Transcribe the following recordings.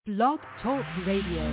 Blog Talk Radio.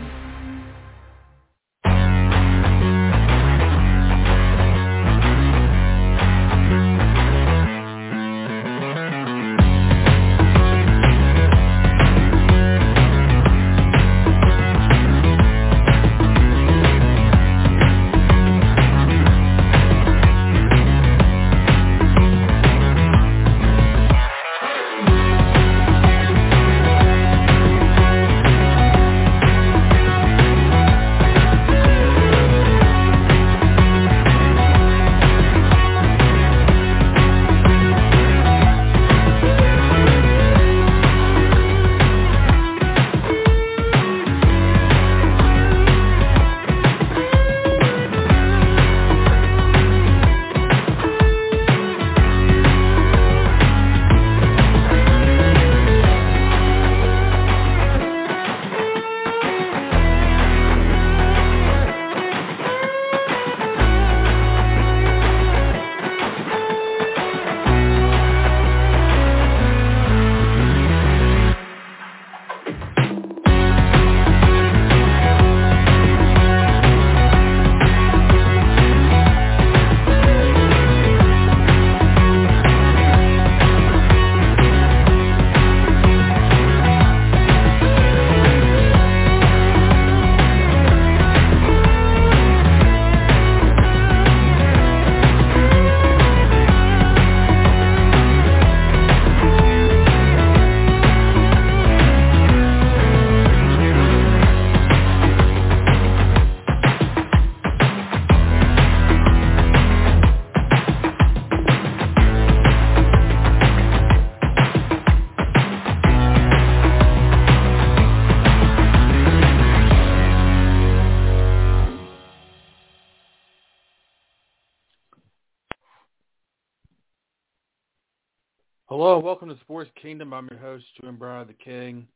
Hello, welcome to Sports Kingdom. I'm your host, Jim Brown, the King.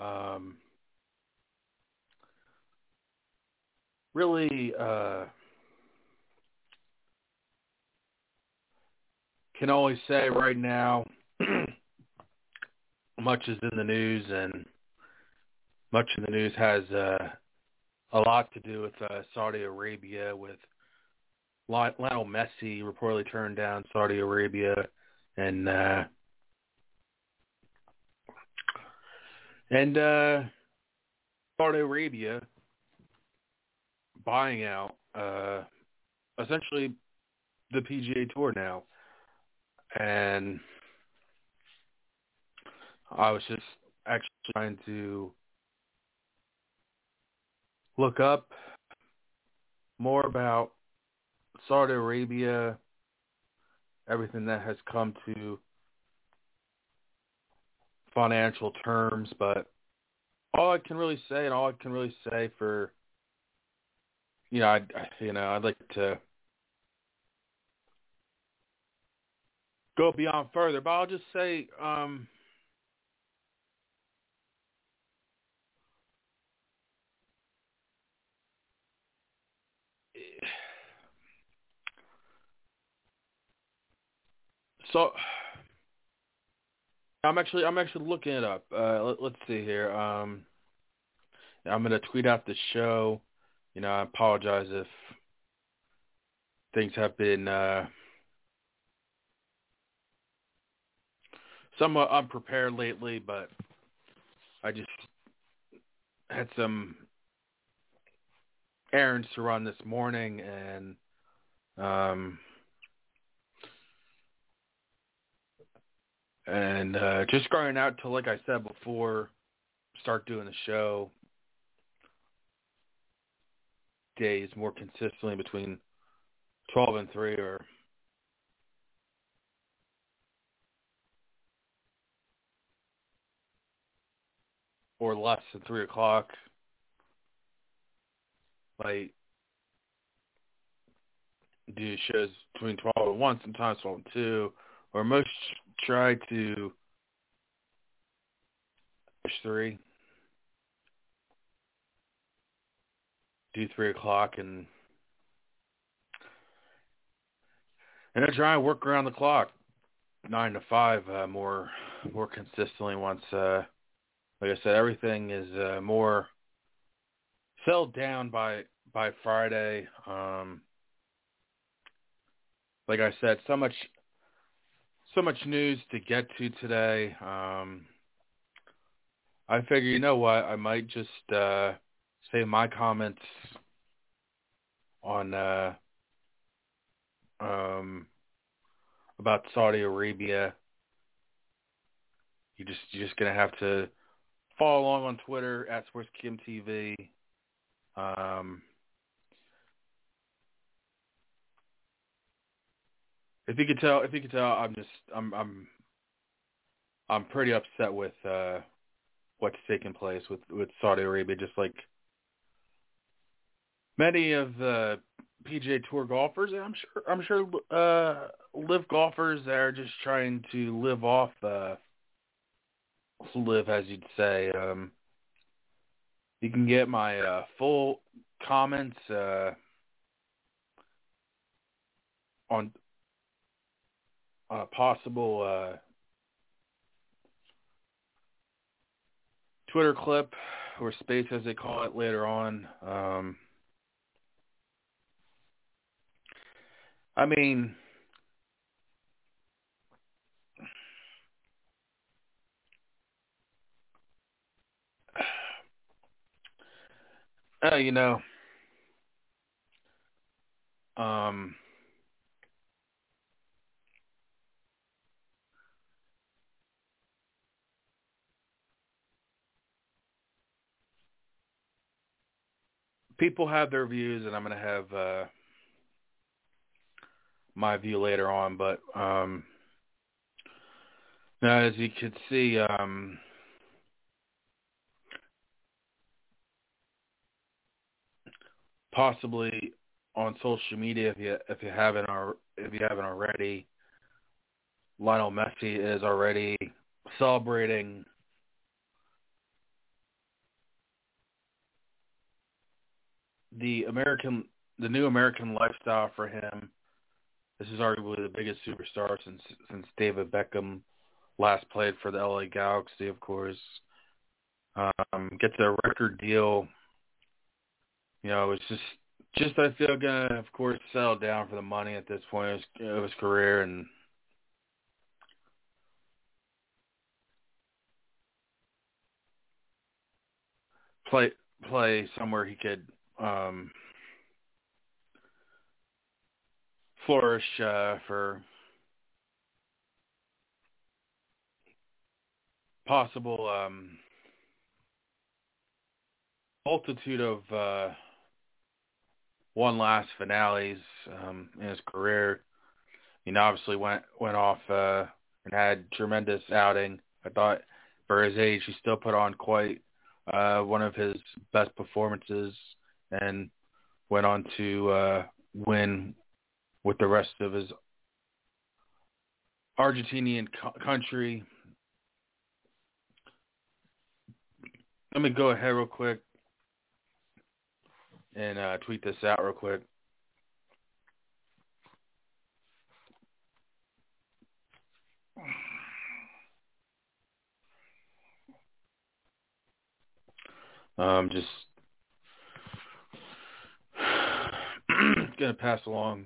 Really, can only say right now, much is in the news, and much of the news has a lot to do with Saudi Arabia, with Lionel Messi reportedly turned down Saudi Arabia, and Saudi Arabia buying out essentially the PGA Tour now. And I was just actually trying to look up more about Saudi Arabia, everything that has come to financial terms, but all I can really say, and all I can really say for, I'd like to go beyond further, but I'll just say, so I'm actually looking it up. Let's see here. I'm going to tweet out the show. I apologize if things have been somewhat unprepared lately, but I just had some errands to run this morning, and just going out to, like I said before, start doing the show days more consistently between 12 and 3 or less than 3 o'clock. Like, do shows between 12 and 1, sometimes 12 and 2, or most try to push 3, do 3 o'clock, and I try and work around the clock, 9 to 5, more consistently once like I said, everything is more settled down by Friday. Like I said, so much news to get to today. I figure, you know what, I might just save my comments on about Saudi Arabia. You're just gonna have to follow along on Twitter at SportsKimTV. If you could tell, I'm pretty upset with what's taking place with Saudi Arabia. Just like many of the PGA Tour golfers, and I'm sure live golfers that are just trying to live off live, as you'd say. You can get my full comments on possible Twitter clip or space, as they call it, later on. I mean, you know, people have their views, and I'm going to have my view later on. But now, as you could see, possibly on social media, if you haven't already, Lionel Messi is already celebrating the new American lifestyle for him. This is arguably the biggest superstar since David Beckham last played for the LA Galaxy, of course. Gets a record deal. It's just I feel gonna, of course, settle down for the money at this point of his career and play somewhere he could flourish for possible multitude of one last finales in his career. Obviously went off and had tremendous outing. I thought for his age, he still put on quite one of his best performances and went on to win with the rest of his Argentinian country. Let me go ahead real quick and tweet this out real quick. Just gonna pass along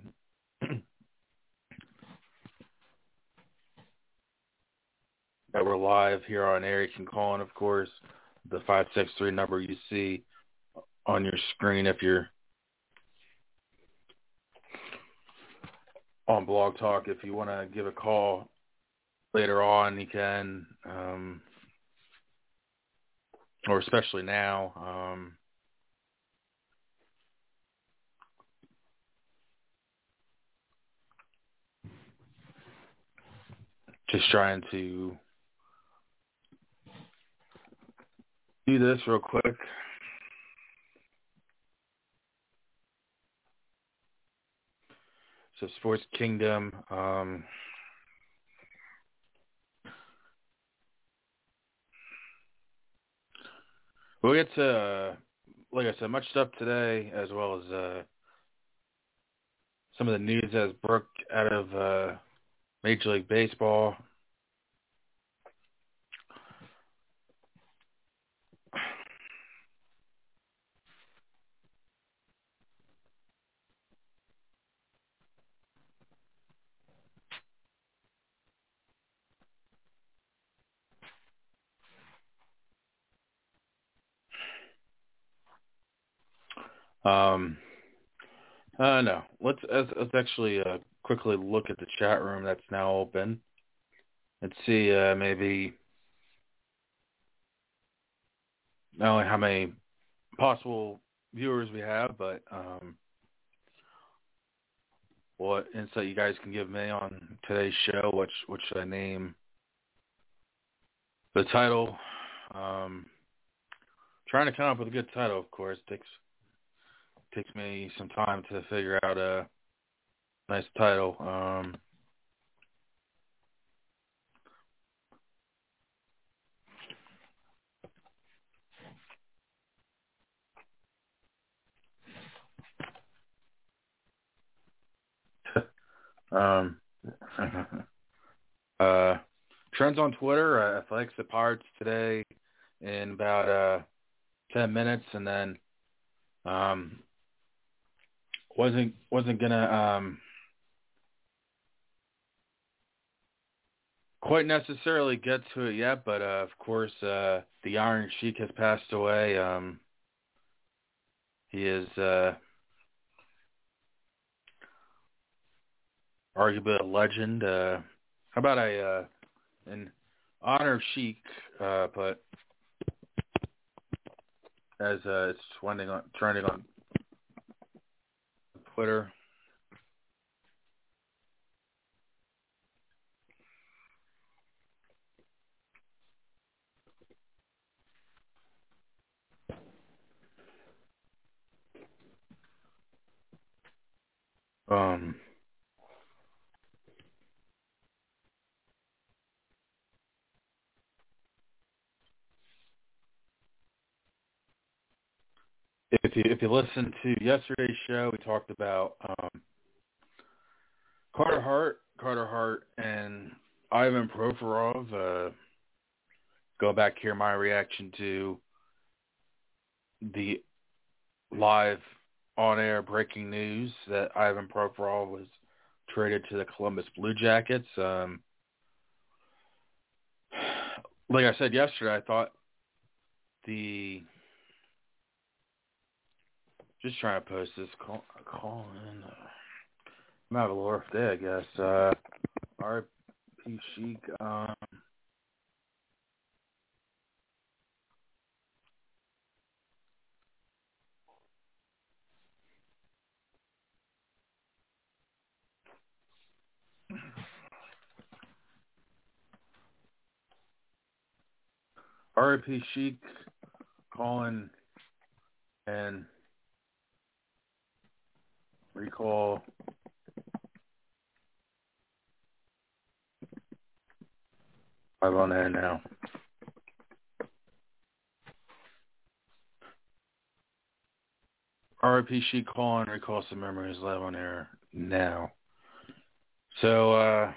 that we're live here on air. You can call in, of course, the 563 number you see on your screen. If you're on Blog Talk, if you want to give a call later on, you can, or especially now. Just trying to do this real quick. So Sports Kingdom. We'll get to, like I said, much stuff today, as well as some of the news that has broke out of Major League Baseball. No. Let's actually quickly look at the chat room that's now open and see maybe not only how many possible viewers we have, but what insight you guys can give me on today's show. What should I name the title? Trying to come up with a good title, of course, takes me some time to figure out a nice title. um, Trends on Twitter. Athletics the Pirates today in about 10 minutes, and then wasn't gonna quite necessarily get to it yet, but of course the Iron Sheik has passed away. He is arguably a legend. How about in honor of Sheik, but as it's trending on Twitter. If you listen to yesterday's show, we talked about Carter Hart, and Ivan Provorov. Go back here, my reaction to the live on-air breaking news that Ivan Provorov was traded to the Columbus Blue Jackets. Like I said yesterday, I thought just trying to post this call in. I'm having a little rough day, I guess. R.P. Sheik. R.P. Sheik calling and recall live on air now. R.I.P. Sheik calling, recall some memories live on air now. So,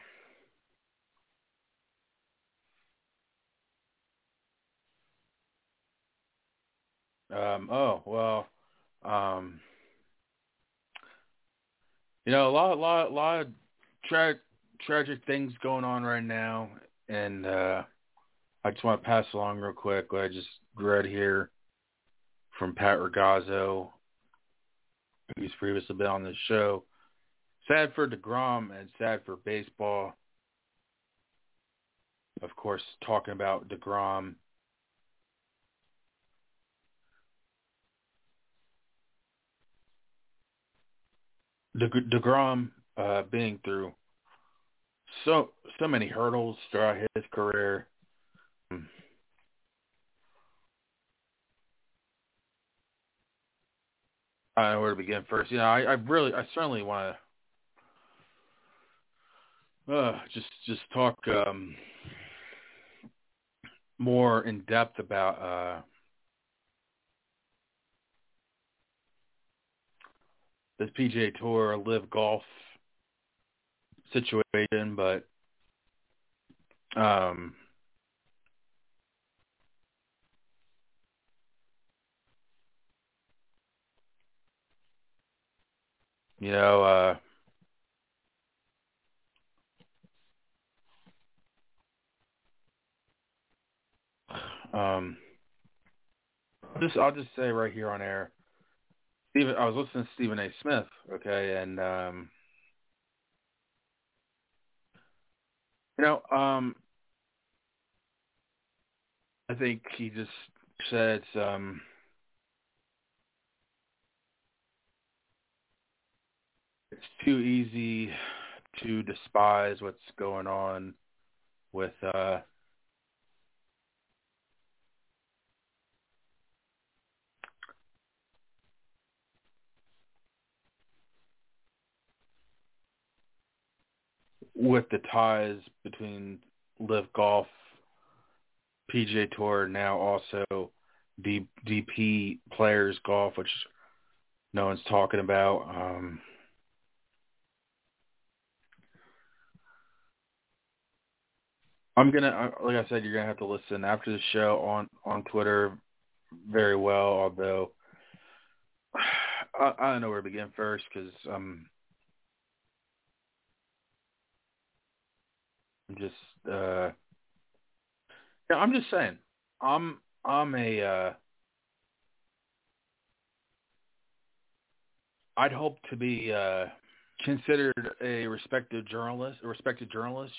a lot of tragic things going on right now, and I just want to pass along real quick what I just read here from Pat Ragazzo, who's previously been on this show. Sad for DeGrom and sad for baseball. Of course, talking about DeGrom. DeGrom being through so many hurdles throughout his career. I don't know where to begin first. I certainly want to just talk more in depth about this PGA Tour Live Golf situation, but you know, I'll just say right here on air, I was listening to Stephen A. Smith, okay, and you know, I think he just said it's too easy to despise what's going on with the ties between Live Golf, PGA Tour, now also DP Players Golf, which no one's talking about. I'm gonna, like I said, you're gonna have to listen after the show on Twitter very well. Although I don't know where to begin first because I'm just yeah, I'm just saying I'm a I'd hope to be considered a respected journalist,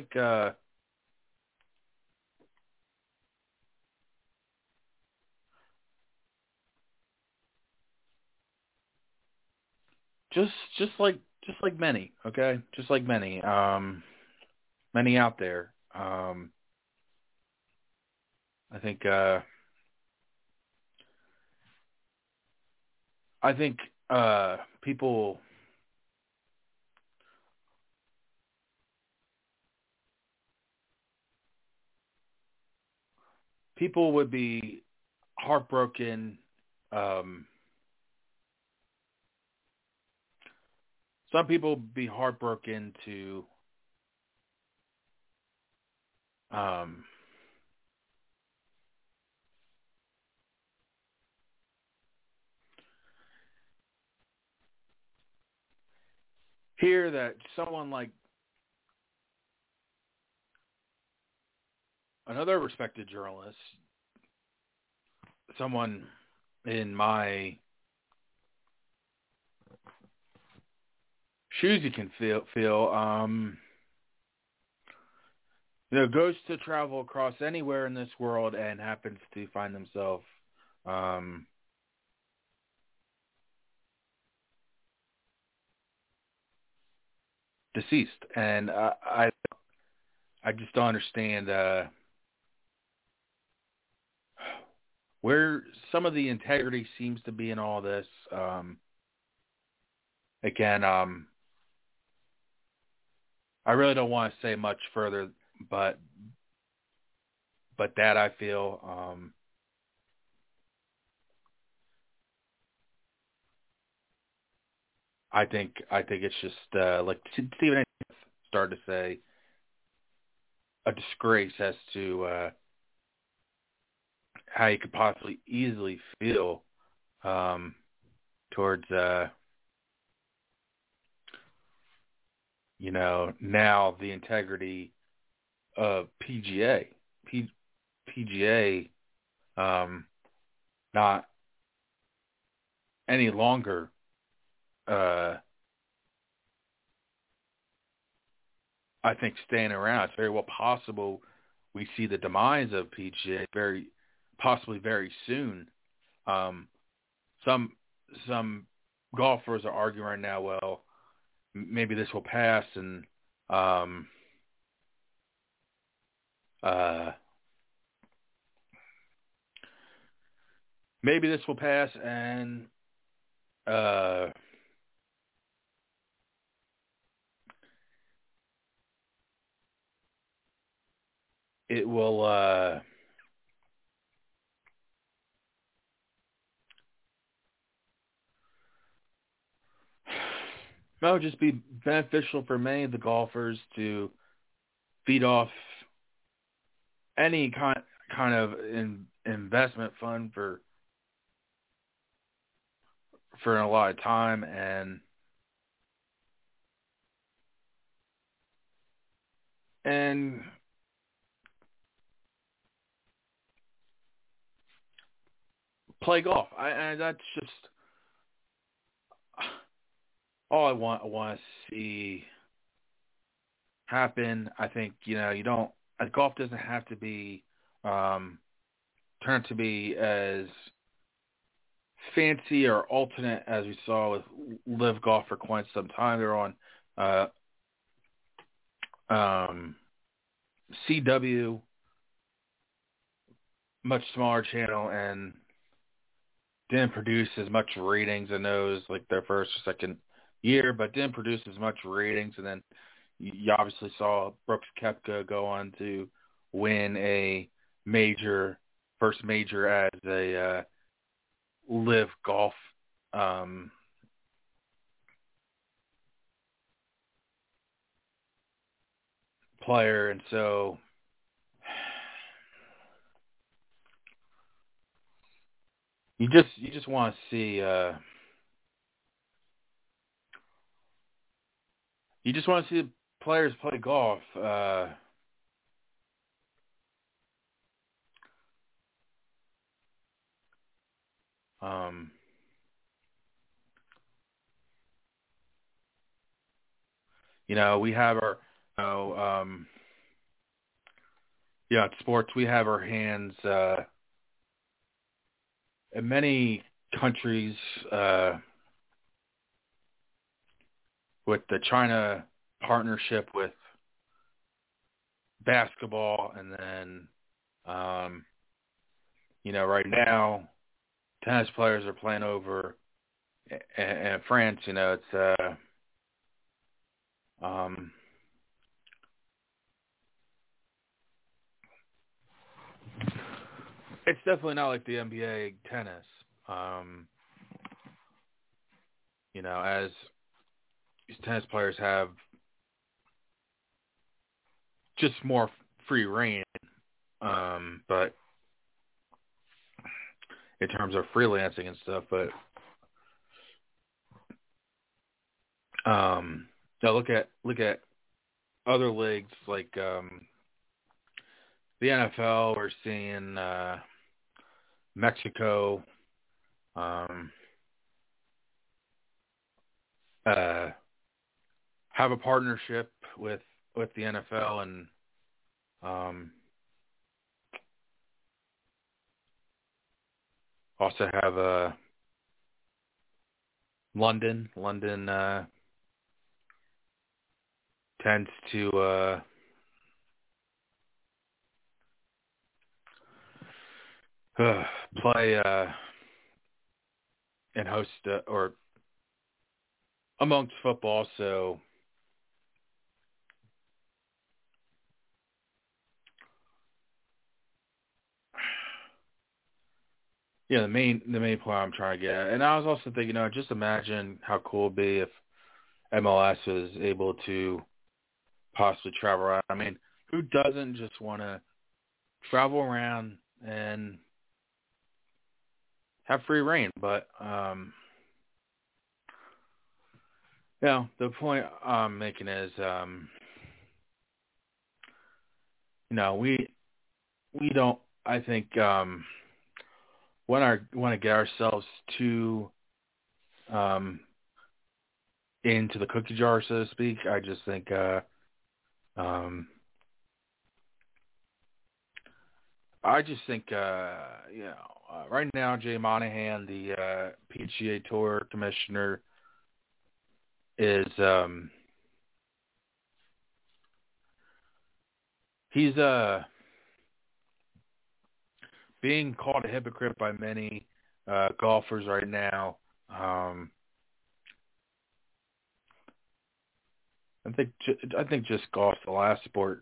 just just like many, okay, just like many, many out there. I think I think people would be heartbroken. Um, some people would be heartbroken to um, hear that someone like another respected journalist, someone in my shoes, you can feel goes to travel across anywhere in this world and happens to find themselves um, deceased, and I just don't understand where some of the integrity seems to be in all this. Again, I really don't want to say much further, but that I feel I think it's just like Stephen A. started to say, a disgrace as to how you could possibly easily feel towards now the integrity of PGA not any longer I think staying around. It's very well possible we see the demise of PGA very possibly very soon. Um, some golfers are arguing right now, well, maybe this will pass and uh, maybe this will pass and uh, it will just be beneficial for many of the golfers to feed off any kind of investment fund for a lot of time and play golf. I that's just all I want to see happen. I think you don't. Golf doesn't have to be turn to be as fancy or alternate as we saw with Live Golf for quite some time. They're on CW, much smaller channel, and didn't produce as much ratings in those, like their first or second year, but didn't produce as much ratings. And then you obviously saw Brooks Koepka go on to win a first major as a Live Golf player, and so you just want to see players play golf. We have our in sports we have our hands in many countries with the China partnership with basketball, and then right now tennis players are playing over in France. It's definitely not like the NBA tennis. As these tennis players have just more free reign, but in terms of freelancing and stuff, but look at other leagues like the NFL. We're seeing Mexico have a partnership with the NFL, and also have London. London tends to play and host or amongst football. So the main point I'm trying to get at. And I was also thinking, just imagine how cool it'd be if MLS was able to possibly travel around. I mean, who doesn't just want to travel around and have free reign? But the point I'm making is, we don't. I think want to get ourselves too into the cookie jar, so to speak. I just think right now Jay Monahan, the PGA Tour commissioner, is he's being called a hypocrite by many golfers right now. I think just golf's the last sport.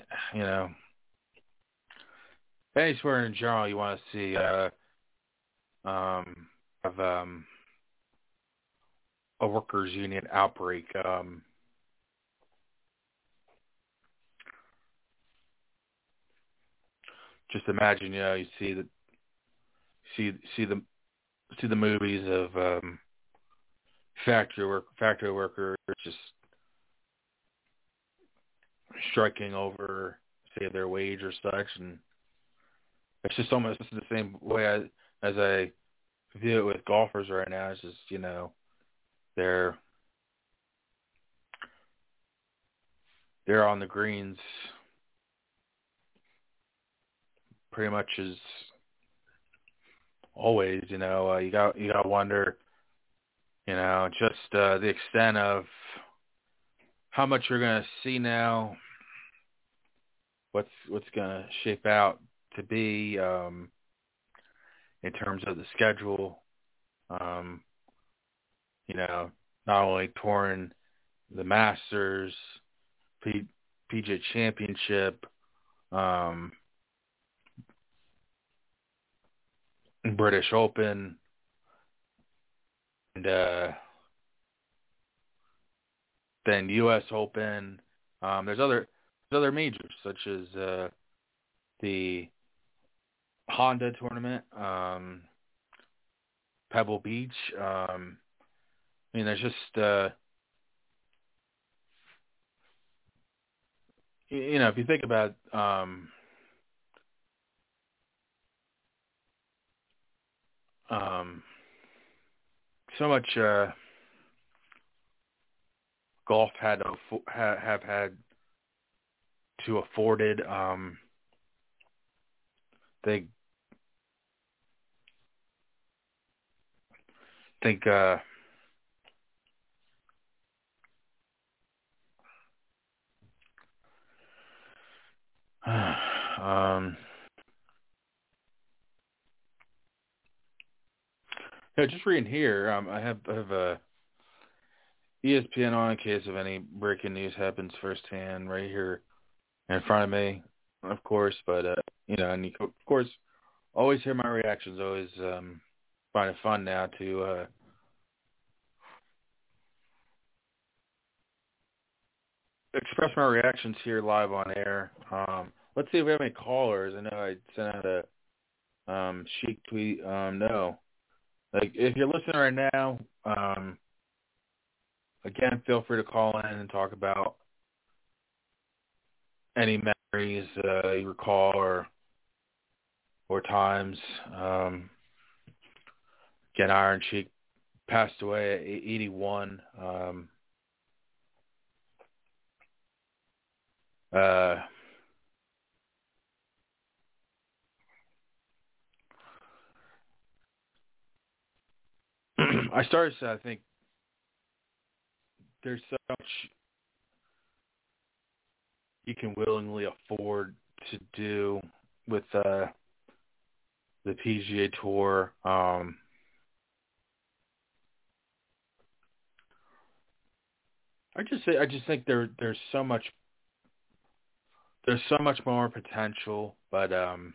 Anywhere in general you want to see of a workers' union outbreak. Just imagine, you see the movies of factory workers just striking over, say, their wage or such, and it's just almost the same way as I view it with golfers right now. It's just they're there on the greens pretty much as always. You got to wonder, just the extent of how much you're going to see now, what's going to shape out to be in terms of the schedule. Not only touring the Masters, PGA Championship, British Open, and then U.S. Open. There's other majors such as the Honda tournament, Pebble Beach. There's just if you think about so much golf have had to afford it. They think just reading here. I have ESPN on in case of any breaking news happens firsthand right here in front of me, of course. But and you, of course, always hear my reactions. Always find it fun now to express my reactions here live on air. Let's see if we have any callers. I know I sent out a chic tweet. No. Like, if you're listening right now, again, feel free to call in and talk about any memories you recall or times. Again, Iron Sheik passed away at 81. I started to, I think, there's so much you can willingly afford to do with the PGA Tour. I just think there's so much more potential, but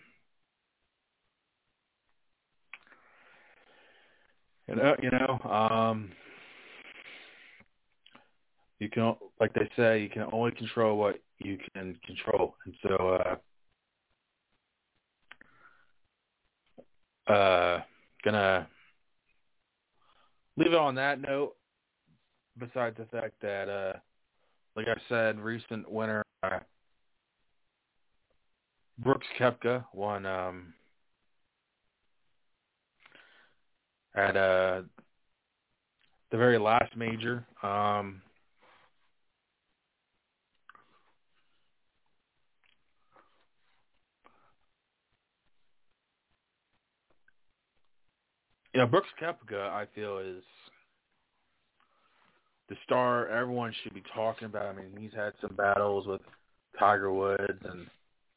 you can, like they say, you can only control what you can control, and so gonna leave it on that note. Besides the fact that, like I said, recent winner Brooks Koepka won at the very last major. Brooks Koepka, I feel, is the star everyone should be talking about. I mean, he's had some battles with Tiger Woods, and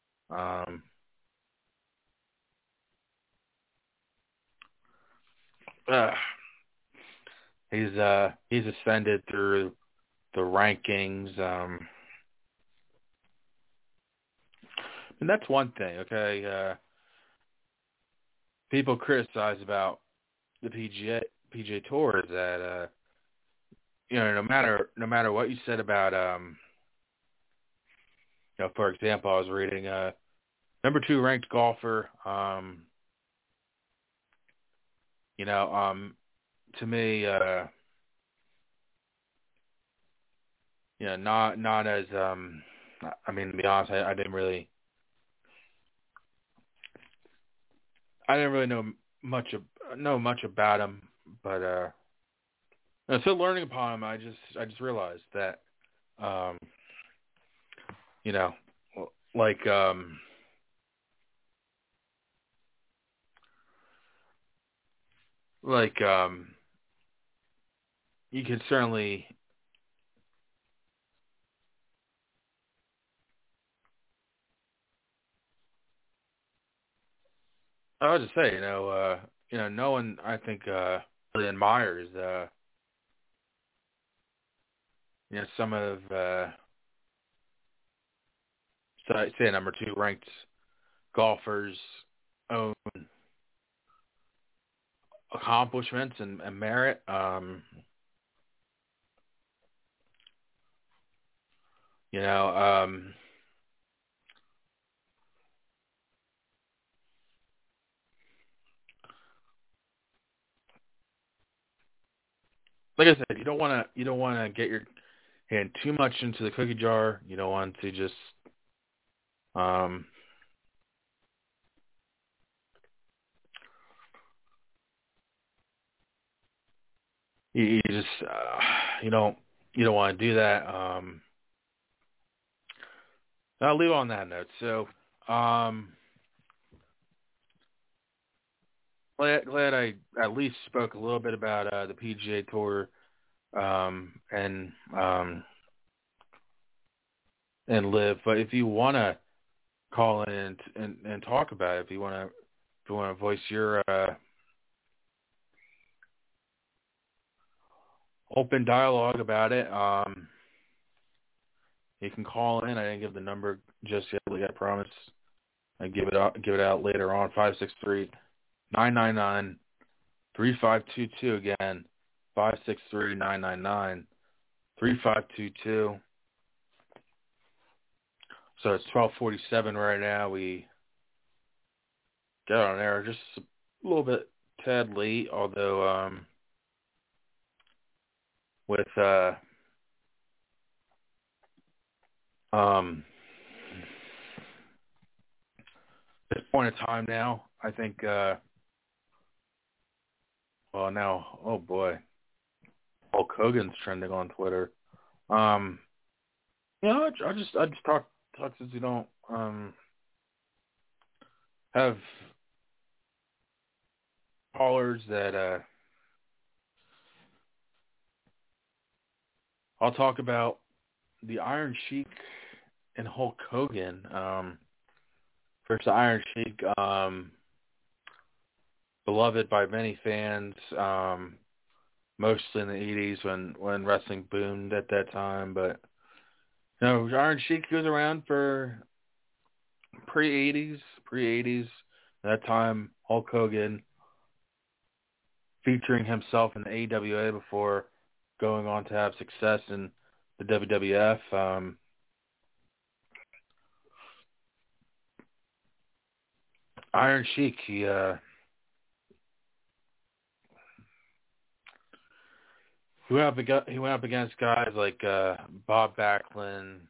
he's ascended through the rankings, and that's one thing. Okay, people criticize about the PGA Tour is that no matter what you said about for example, I was reading number 2 ranked golfer, to me, not as I mean, to be honest, I didn't really know much about him, but so learning upon him, I just realized that you know, like like you could certainly. I would just say, no one I think really admires, some of say number two ranked golfers' own accomplishments and merit. You know, like I said, you don't want to get your hand too much into the cookie jar. You don't want to just um, you just you don't want to do that. I'll leave on that note. So, glad I at least spoke a little bit about the PGA Tour and live. But if you want to call in and talk about it, if you want to voice your open dialogue about it, you can call in. I didn't give the number just yet. Like I promised, I give it out later on. 563-999-3522 again. 563-999-3522. So it's 12:47 right now. We got on air just a little bit tad late, although with this point in time now, I think now, oh boy, Hulk Hogan's trending on Twitter. I just talk since you don't have callers that I'll talk about the Iron Sheik and Hulk Hogan. First, the Iron Sheik, beloved by many fans, mostly in the 80s when wrestling boomed at that time. But Iron Sheik goes around for pre-80s. At that time, Hulk Hogan featuring himself in the AWA before going on to have success in the WWF. Iron Sheik, he went up against guys like Bob Backlund,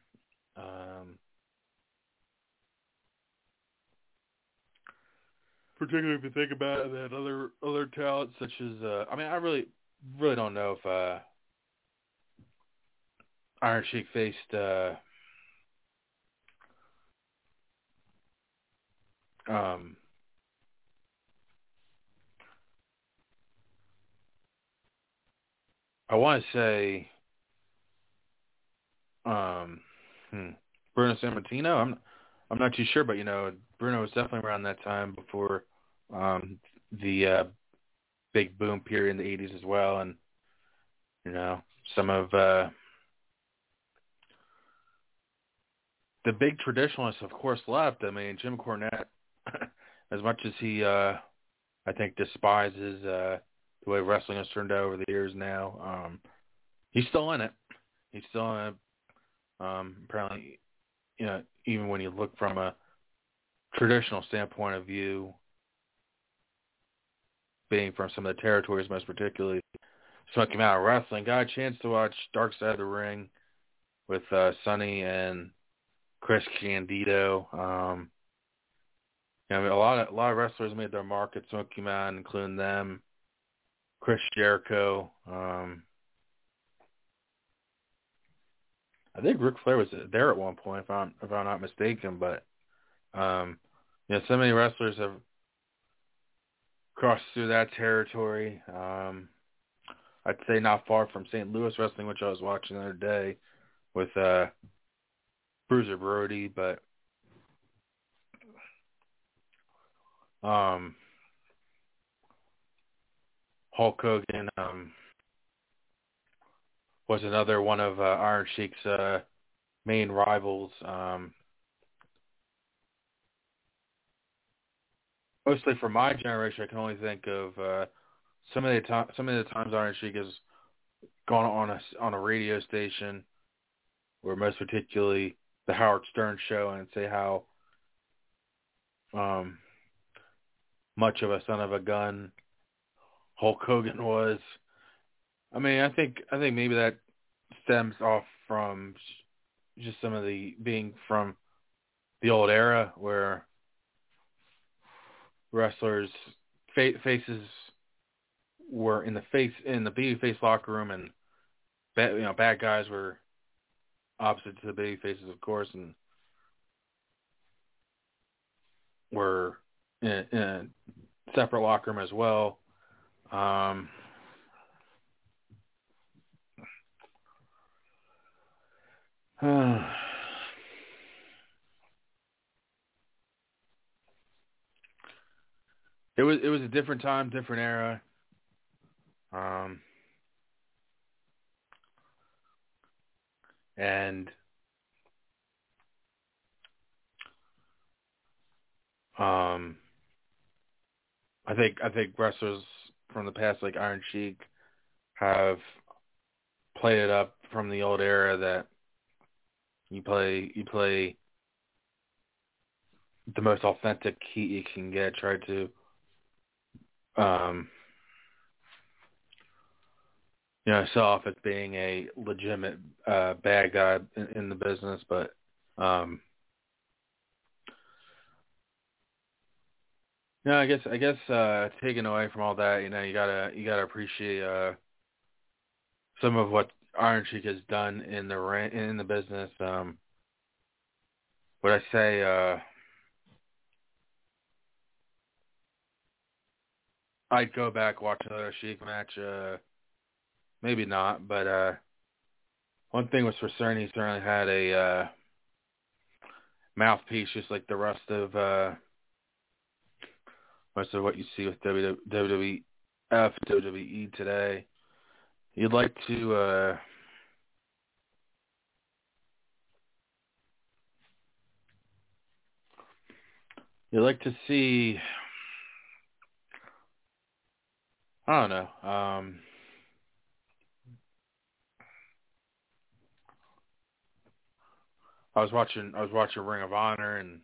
particularly if you think about it, and other talents such as I really don't know if Iron Sheik faced I want to say Bruno Sammartino. I'm not too sure, but Bruno was definitely around that time before the big boom period in the 80s as well, and some of the big traditionalists, of course, left. I mean, Jim Cornette, as much as he I think despises the way wrestling has turned out over the years now, he's still in it. He's still in it. Apparently, even when you look from a traditional standpoint of view, being from some of the territories, most particularly Smoky Mountain Wrestling, got a chance to watch Dark Side of the Ring with Sonny and Chris Candido. A lot of wrestlers made their mark at Smoky Mountain, including them, Chris Jericho. I think Ric Flair was there at one point, if I'm not mistaken. But so many wrestlers have crossed through that territory. I'd say not far from St. Louis wrestling, which I was watching the other day with Bruiser Brody, but Hulk Hogan was another one of Iron Sheik's main rivals. Mostly for my generation, I can only think of some of the times Iron Sheik has gone on a radio station, or most particularly the Howard Stern show, and say how much of a son of a gun Hulk Hogan was. I mean, I think maybe that stems off from just some of the being from the old era where wrestlers faces were in the baby face locker room, and bad guys were opposite to the baby faces, of course, and were in a separate locker room as well. It was a different time, different era. And I think wrestlers from the past, like Iron Sheik, have played it up from the old era that you play the most authentic heat you can get. Try to sell off as being a legitimate bad guy in the business, but I guess taking away from all that, you gotta appreciate some of what Iron Sheik has done in the business. Would I say I'd go back watch another Sheik match? Maybe not, but one thing was for certain, he certainly had a mouthpiece, just like the rest of what you see with WWE today. You'd like to see, I don't know. I was watching Ring of Honor, and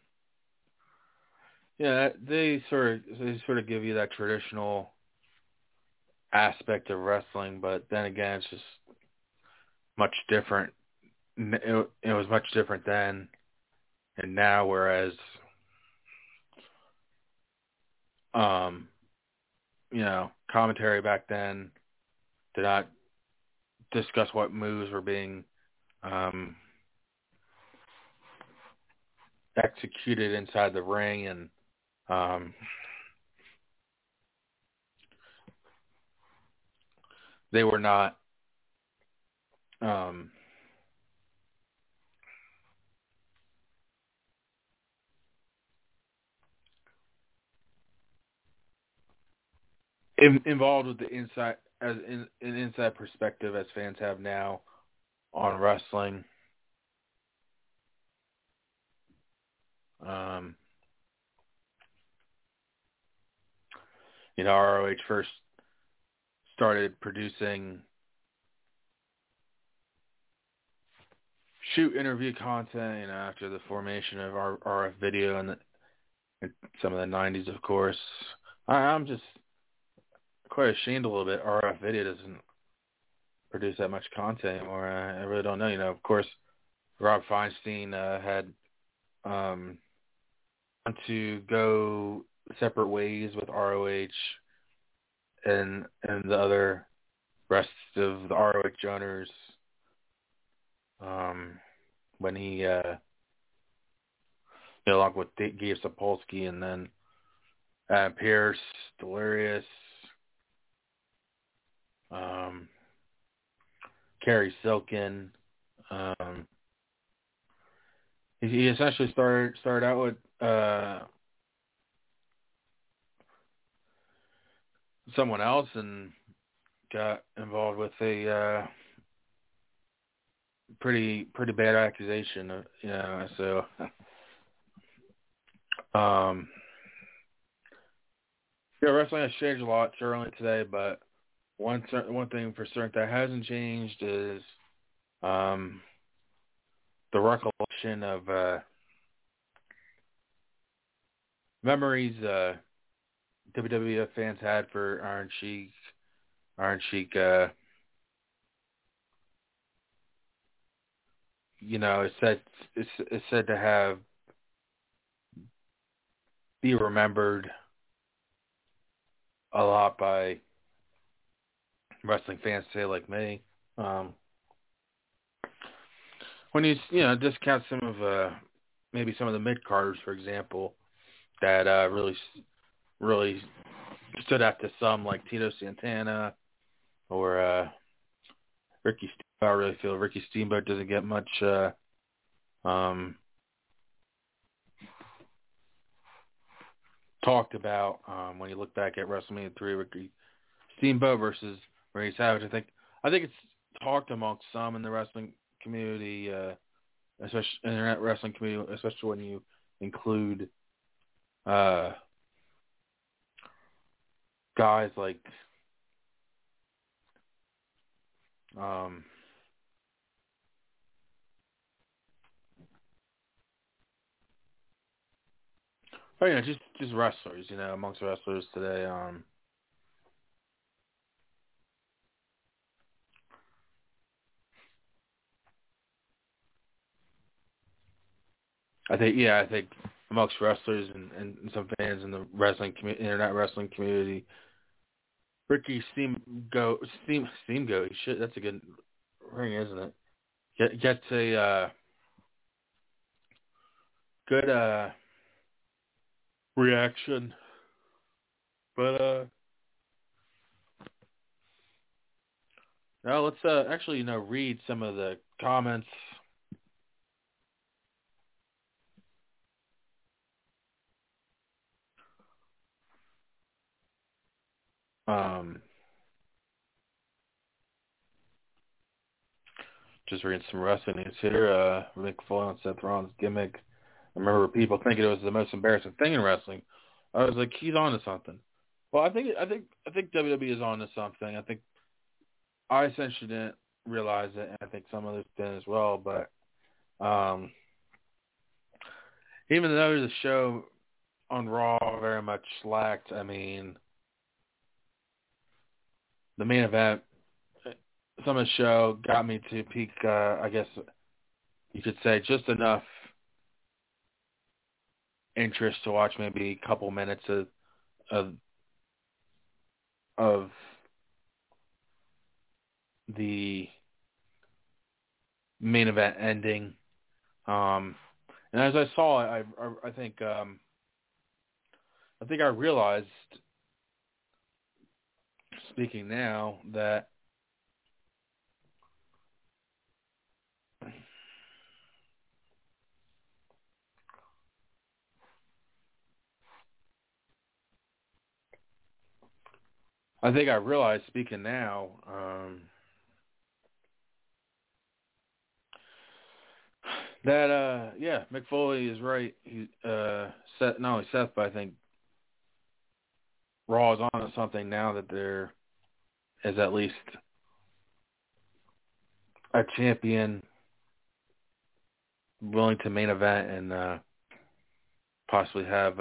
they sort of give you that traditional aspect of wrestling, but then again, it's just much different. It was much different then and now, whereas commentary back then did not discuss what moves were being executed inside the ring, and they were not involved with the inside as in an inside perspective as fans have now on wrestling. ROH first started producing shoot interview content, after the formation of RF Video in some of the 90s, of course. I'm just quite ashamed a little bit. RF Video doesn't produce that much content anymore. I really don't know. Of course, Rob Feinstein had to go separate ways with ROH and the other rest of the ROH owners when he, along with Gabe Sapolsky, and then Pierce, Delirious, Kerry Silkin. He essentially started out with someone else and got involved with a pretty bad accusation. So wrestling has changed a lot certainly today, but one thing for certain that hasn't changed is the recollection of memories WWF fans had for Iron Sheik. Iron Sheik, it's said to have be remembered a lot by wrestling fans, say like me. When you discount some of maybe some of the mid carders, for example, that really stood out to some, like Tito Santana or Ricky Steamboat. I really feel Ricky Steamboat doesn't get much talked about when you look back at WrestleMania 3, Ricky Steamboat versus Randy Savage. I think it's talked amongst some in the wrestling community, especially internet wrestling community, especially when you include guys like just wrestlers, amongst wrestlers today. I think amongst wrestlers and some fans in the internet wrestling community, Ricky Steamgoat, shit, that's a good ring, isn't it? Gets a good reaction, but now let's actually read some of the comments. Just reading some wrestling news here. Mick Foley and Seth Rollins' gimmick. I remember people thinking it was the most embarrassing thing in wrestling. I was like, he's on to something. Well, I think WWE is on to something. I think I essentially didn't realize it, and I think some others didn't as well. But even though the show on Raw very much slacked, I mean, the main event, some of the show got me to peak, I guess you could say, just enough interest to watch maybe a couple minutes of the main event ending. And as I saw it, I think I realized, speaking now, that speaking now, that Mick Foley is right. He Seth, not only Seth, but I think Raw is on to something now that there is at least a champion willing to main event and possibly have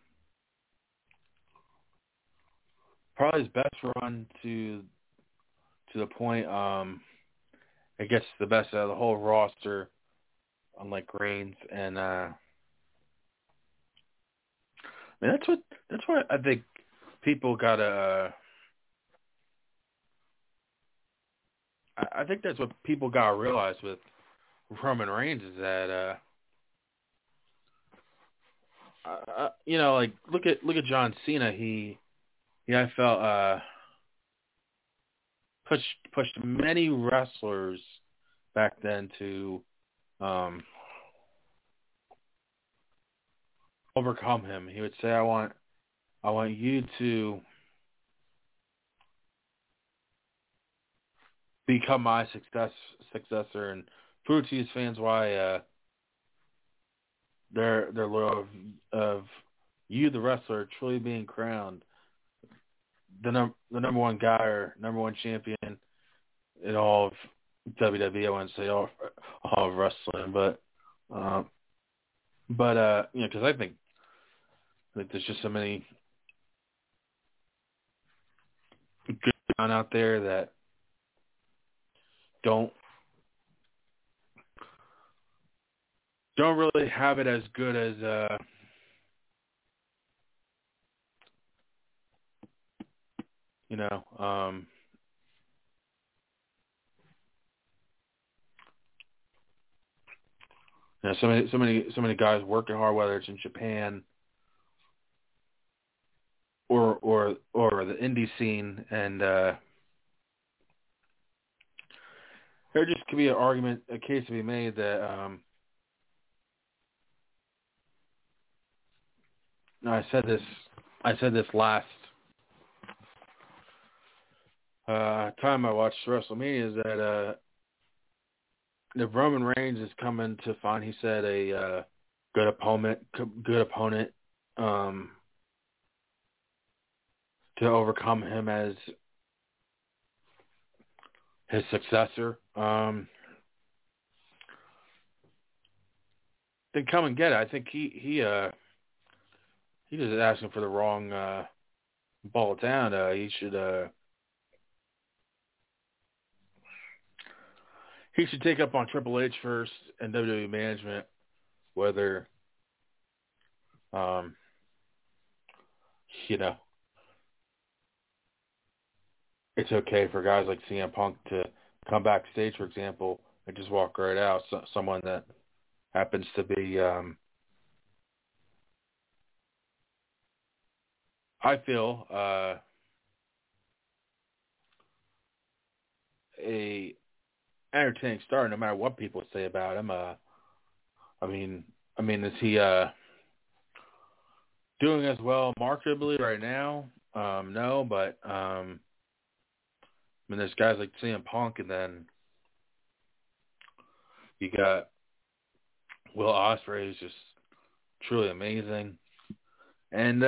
probably his best run to the point. It gets the best out of the whole roster, unlike Reigns, and that's what I think people gotta. I think that's what people gotta realize with Roman Reigns is that like look at John Cena. I felt pushed many wrestlers back then to overcome him. He would say, I want you to become my successor and prove to his fans why they're loyal of you, the wrestler, truly being crowned the number one guy or number one champion in all of WWE. I wouldn't say all of wrestling, but because I think there's just so many good men out there that don't really have it as good as so many guys working hard, whether it's in Japan or the indie scene, and there just could be a case to be made that I said this last time I watched WrestleMania, is that if Roman Reigns is coming to find, he said, a good opponent to overcome him as his successor, then come and get it. I think he was asking for the wrong ball down. He should take up on Triple H first and WWE management, whether it's okay for guys like CM Punk to come backstage, for example, and just walk right out. Someone that happens to be, I feel, a entertaining star, no matter what people say about him. I mean, is he doing as well marketably right now? No, but there's guys like CM Punk, and then you got Will Ospreay, who's just truly amazing. And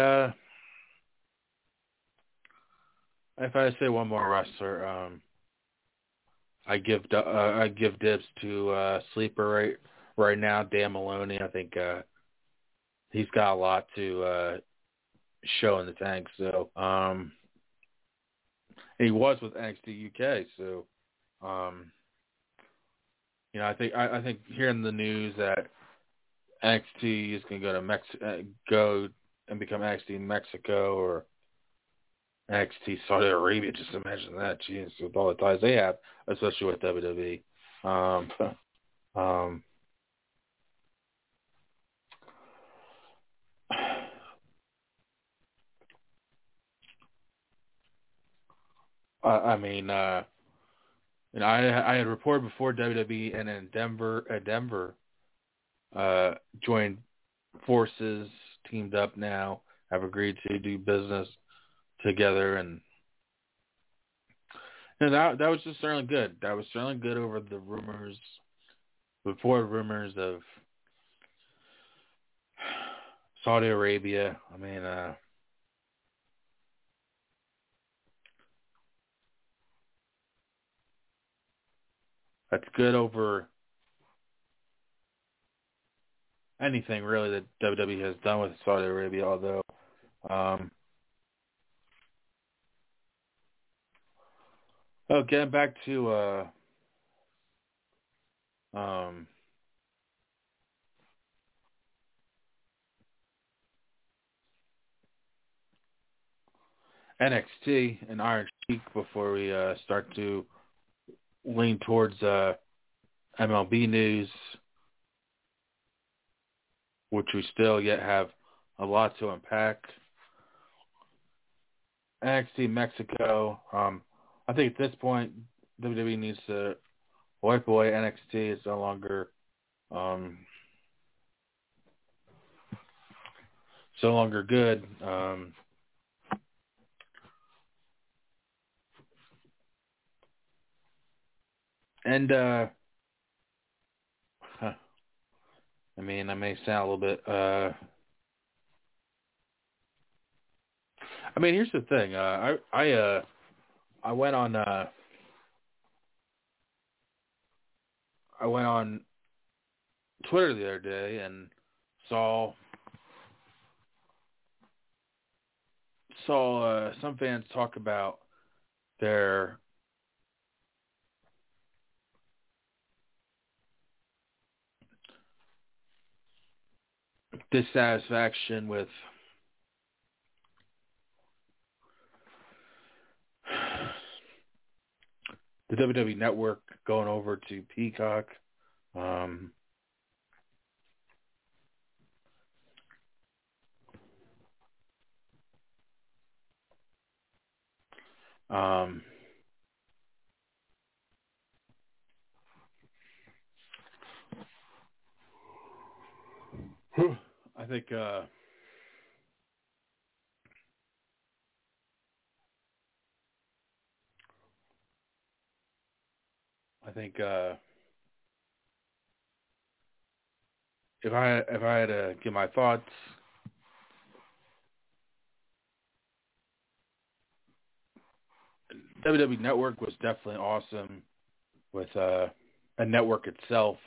if I say one more wrestler, I give dibs to sleeper right now, Dan Maloney. I think he's got a lot to show in the tank. So he was with NXT UK. So I think hearing the news that NXT is going to go and become NXT Mexico or NXT Saudi Arabia, just imagine that. Jeez, with all the ties they have, especially with WWE. I had reported before WWE and in Denver joined forces, teamed up now, have agreed to do business together, and that was just certainly good. That was certainly good over the rumors, before rumors of Saudi Arabia. That's good over anything really that WWE has done with Saudi Arabia, although getting back to NXT and Iron Sheik before we start to lean towards MLB news, which we still yet have a lot to unpack. NXT Mexico. I think at this point, WWE needs to wipe away NXT. It's no longer good. I mean, I may sound a little bit. I mean, here's the thing. I went on. I went on Twitter the other day and saw some fans talk about their dissatisfaction with the WWE Network going over to Peacock. I think if I had to give my thoughts, WWE Network was definitely awesome with a network itself.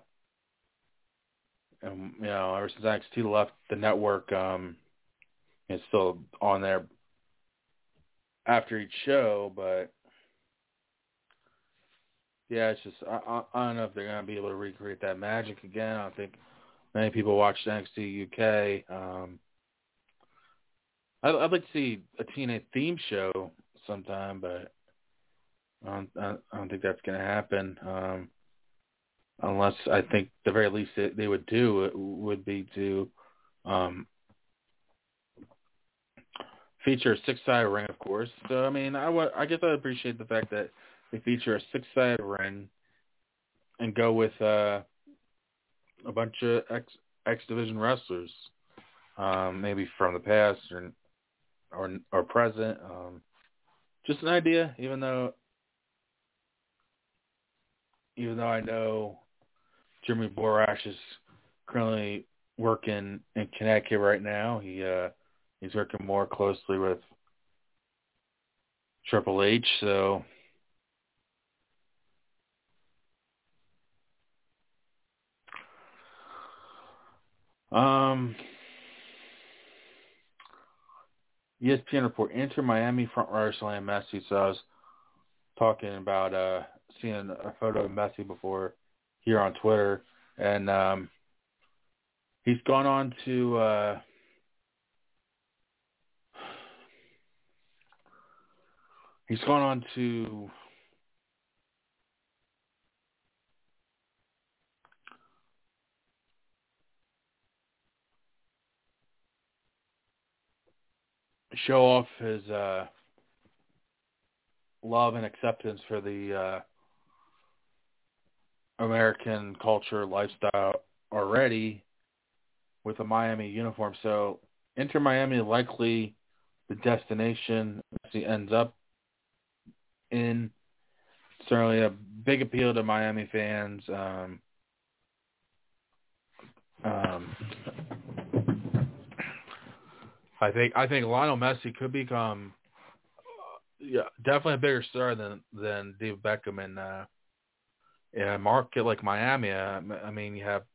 And ever since NXT left the network, it's still on there after each show, but yeah, it's just I don't know if they're gonna be able to recreate that magic again. I don't think many people watched NXT UK. I'd like to see a TNA theme show sometime, but I don't think that's gonna happen. Unless I think the very least they would do it would be to feature a six-sided ring, of course. So I mean, I guess I appreciate the fact that they feature a six-sided ring and go with a bunch of X Division wrestlers, maybe from the past or present. Just an idea, even though I know Jimmy Borash is currently working in Connecticut right now. He's working more closely with Triple H, so ESPN report, Inter Miami front runner slam Messi. So I was talking about seeing a photo of Messi before here on Twitter, and he's gone on to show off his love and acceptance for the American culture lifestyle already with a Miami uniform. So Inter Miami likely the destination he ends up in. Certainly a big appeal to Miami fans. I think Lionel Messi could become definitely a bigger star than David Beckham in a market like Miami. I mean, you have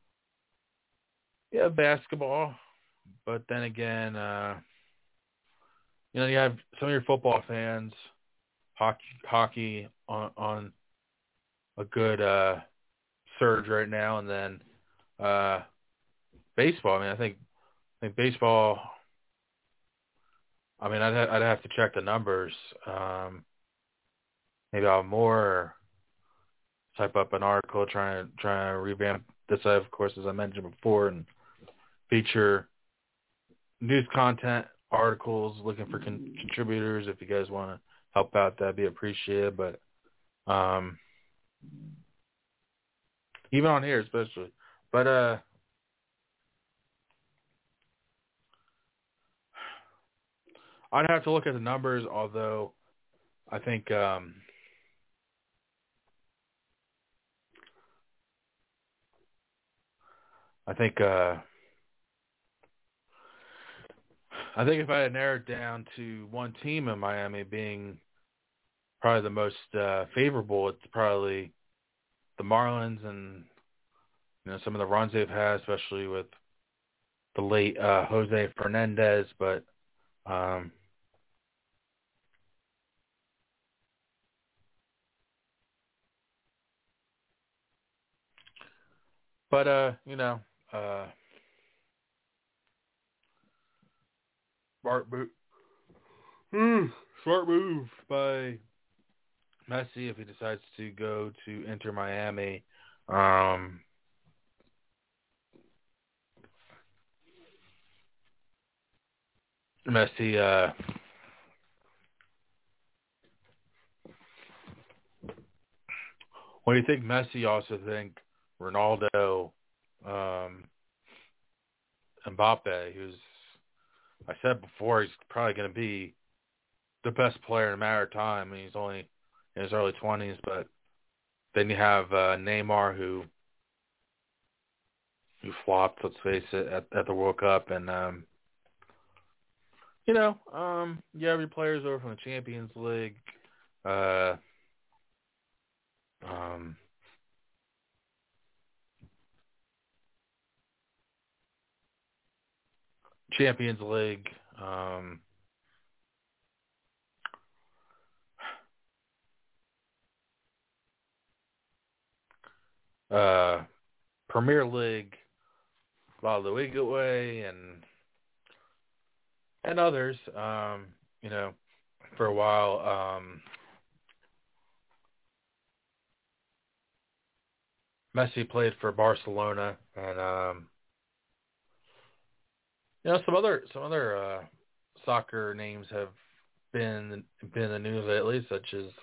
basketball, but then again, you have some of your football fans, hockey on a good surge right now, and then baseball. I mean, I think baseball. I mean, I'd have to check the numbers. Maybe I'll have more. type up an article trying to revamp the site, of course, as I mentioned before, and feature news content, articles, looking for contributors. If you guys want to help out, that'd be appreciated. But even on here, especially. But I'd have to look at the numbers, although I think if I had narrowed down to one team in Miami being probably the most favorable, it's probably the Marlins, and some of the runs they've had, especially with the late Jose Fernandez. But smart move by Messi if he decides to go to Inter Miami. Messi, what do you think? Messi also think Ronaldo, Mbappe, who's, I said before, he's probably going to be the best player in a matter of time. I mean, he's only in his early 20s, but then you have Neymar, who flopped, let's face it, at the World Cup. And, every player's over from the Champions League. Champions League. Premier League, La Liga way, and others. For a while, Messi played for Barcelona, and some other soccer names have been in the news lately, such as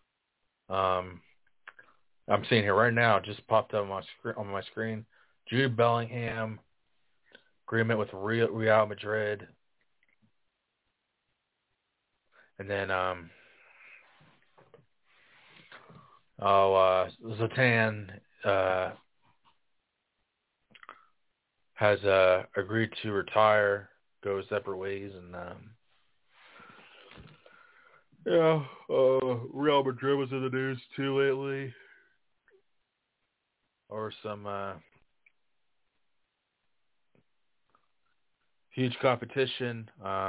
I'm seeing here right now, just popped up on my screen. Jude Bellingham, agreement with Real Madrid. And then Zlatan has agreed to retire, go separate ways, and Real Madrid was in the news too lately, or some huge competition.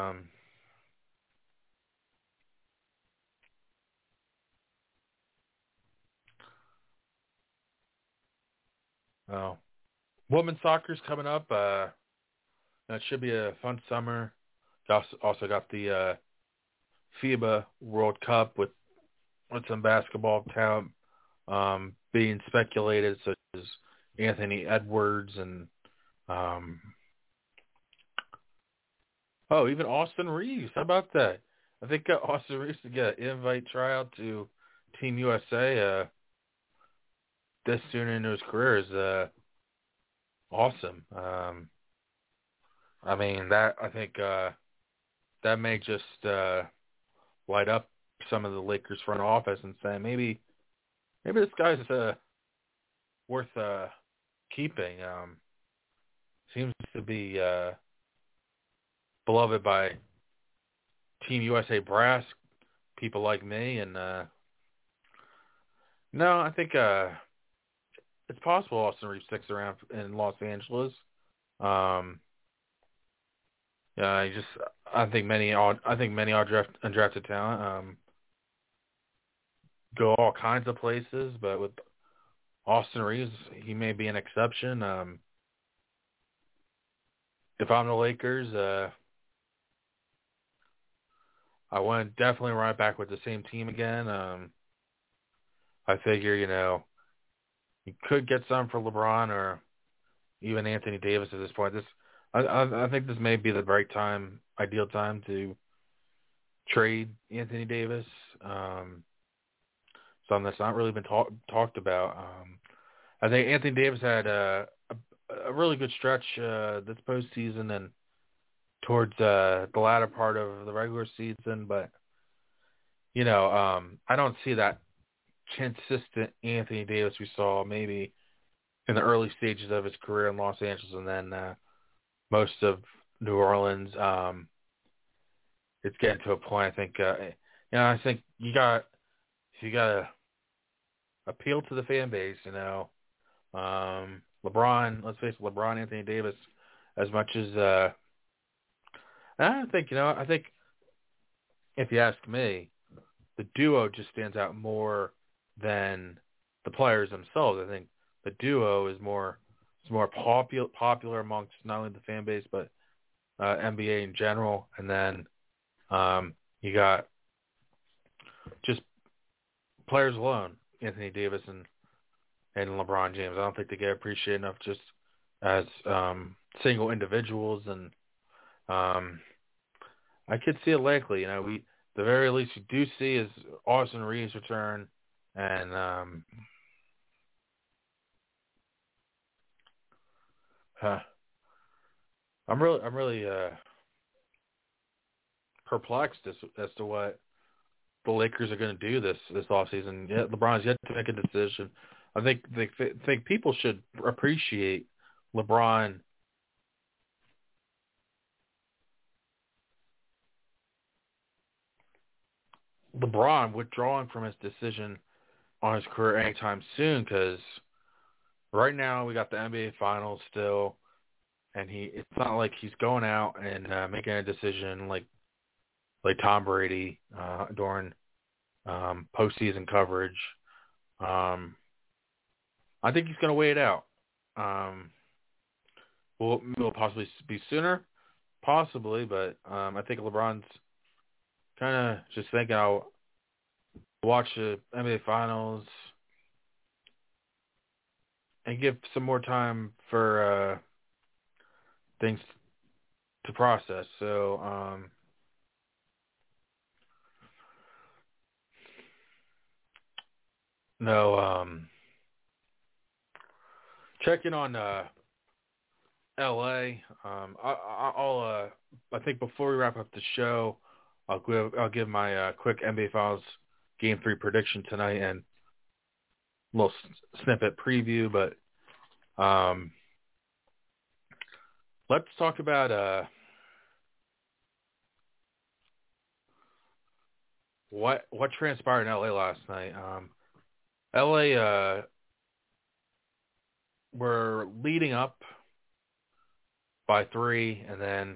Women's soccer's coming up. It should be a fun summer. Also got the FIBA World Cup with some basketball talent being speculated, such as Anthony Edwards and even Austin Reeves. How about that? I think Austin Reeves to get an invite tryout to Team USA this soon into his career is awesome. I mean, that I think that may just light up some of the Lakers front office and say maybe this guy's worth keeping. Seems to be beloved by Team USA brass, people like me, and no, I think it's possible Austin Reeves sticks around in Los Angeles. I think many undrafted talent go all kinds of places, but with Austin Reeves, he may be an exception. If I'm the Lakers, I want to definitely run back with the same team again. I figure, You could get some for LeBron or even Anthony Davis at this point. I think this may be the ideal time to trade Anthony Davis. Something that's not really been talked about. I think Anthony Davis had a really good stretch this postseason and towards the latter part of the regular season, but I don't see that consistent Anthony Davis we saw maybe in the early stages of his career in Los Angeles and then most of New Orleans. It's getting to a point. I think I think you got to appeal to the fan base. LeBron. Let's face it, LeBron, Anthony Davis. As much as I think I think if you ask me, the duo just stands out more than the players themselves. I think the duo is more popular amongst not only the fan base but NBA in general, and then you got just players alone, Anthony Davis and LeBron James. I don't think they get appreciated enough just as single individuals, and I could see it likely. The very least we do see is Austin Reeves return, and I'm really perplexed as to what the Lakers are going to do this offseason. Yeah, LeBron's yet to make a decision. I think people should appreciate LeBron withdrawing from his decision on his career anytime soon, because right now we got the NBA Finals still, and it's not like he's going out and making a decision like Tom Brady during postseason coverage. I think he's going to wait it out. Will possibly be sooner, possibly, but I think LeBron's kind of just thinking I'll watch the NBA Finals and give some more time for things to process. So checking on LA. I think before we wrap up the show, I'll give my quick NBA Finals Game 3 prediction tonight and a little snippet preview. But let's talk about what transpired in LA last night. LA were leading up by 3, and then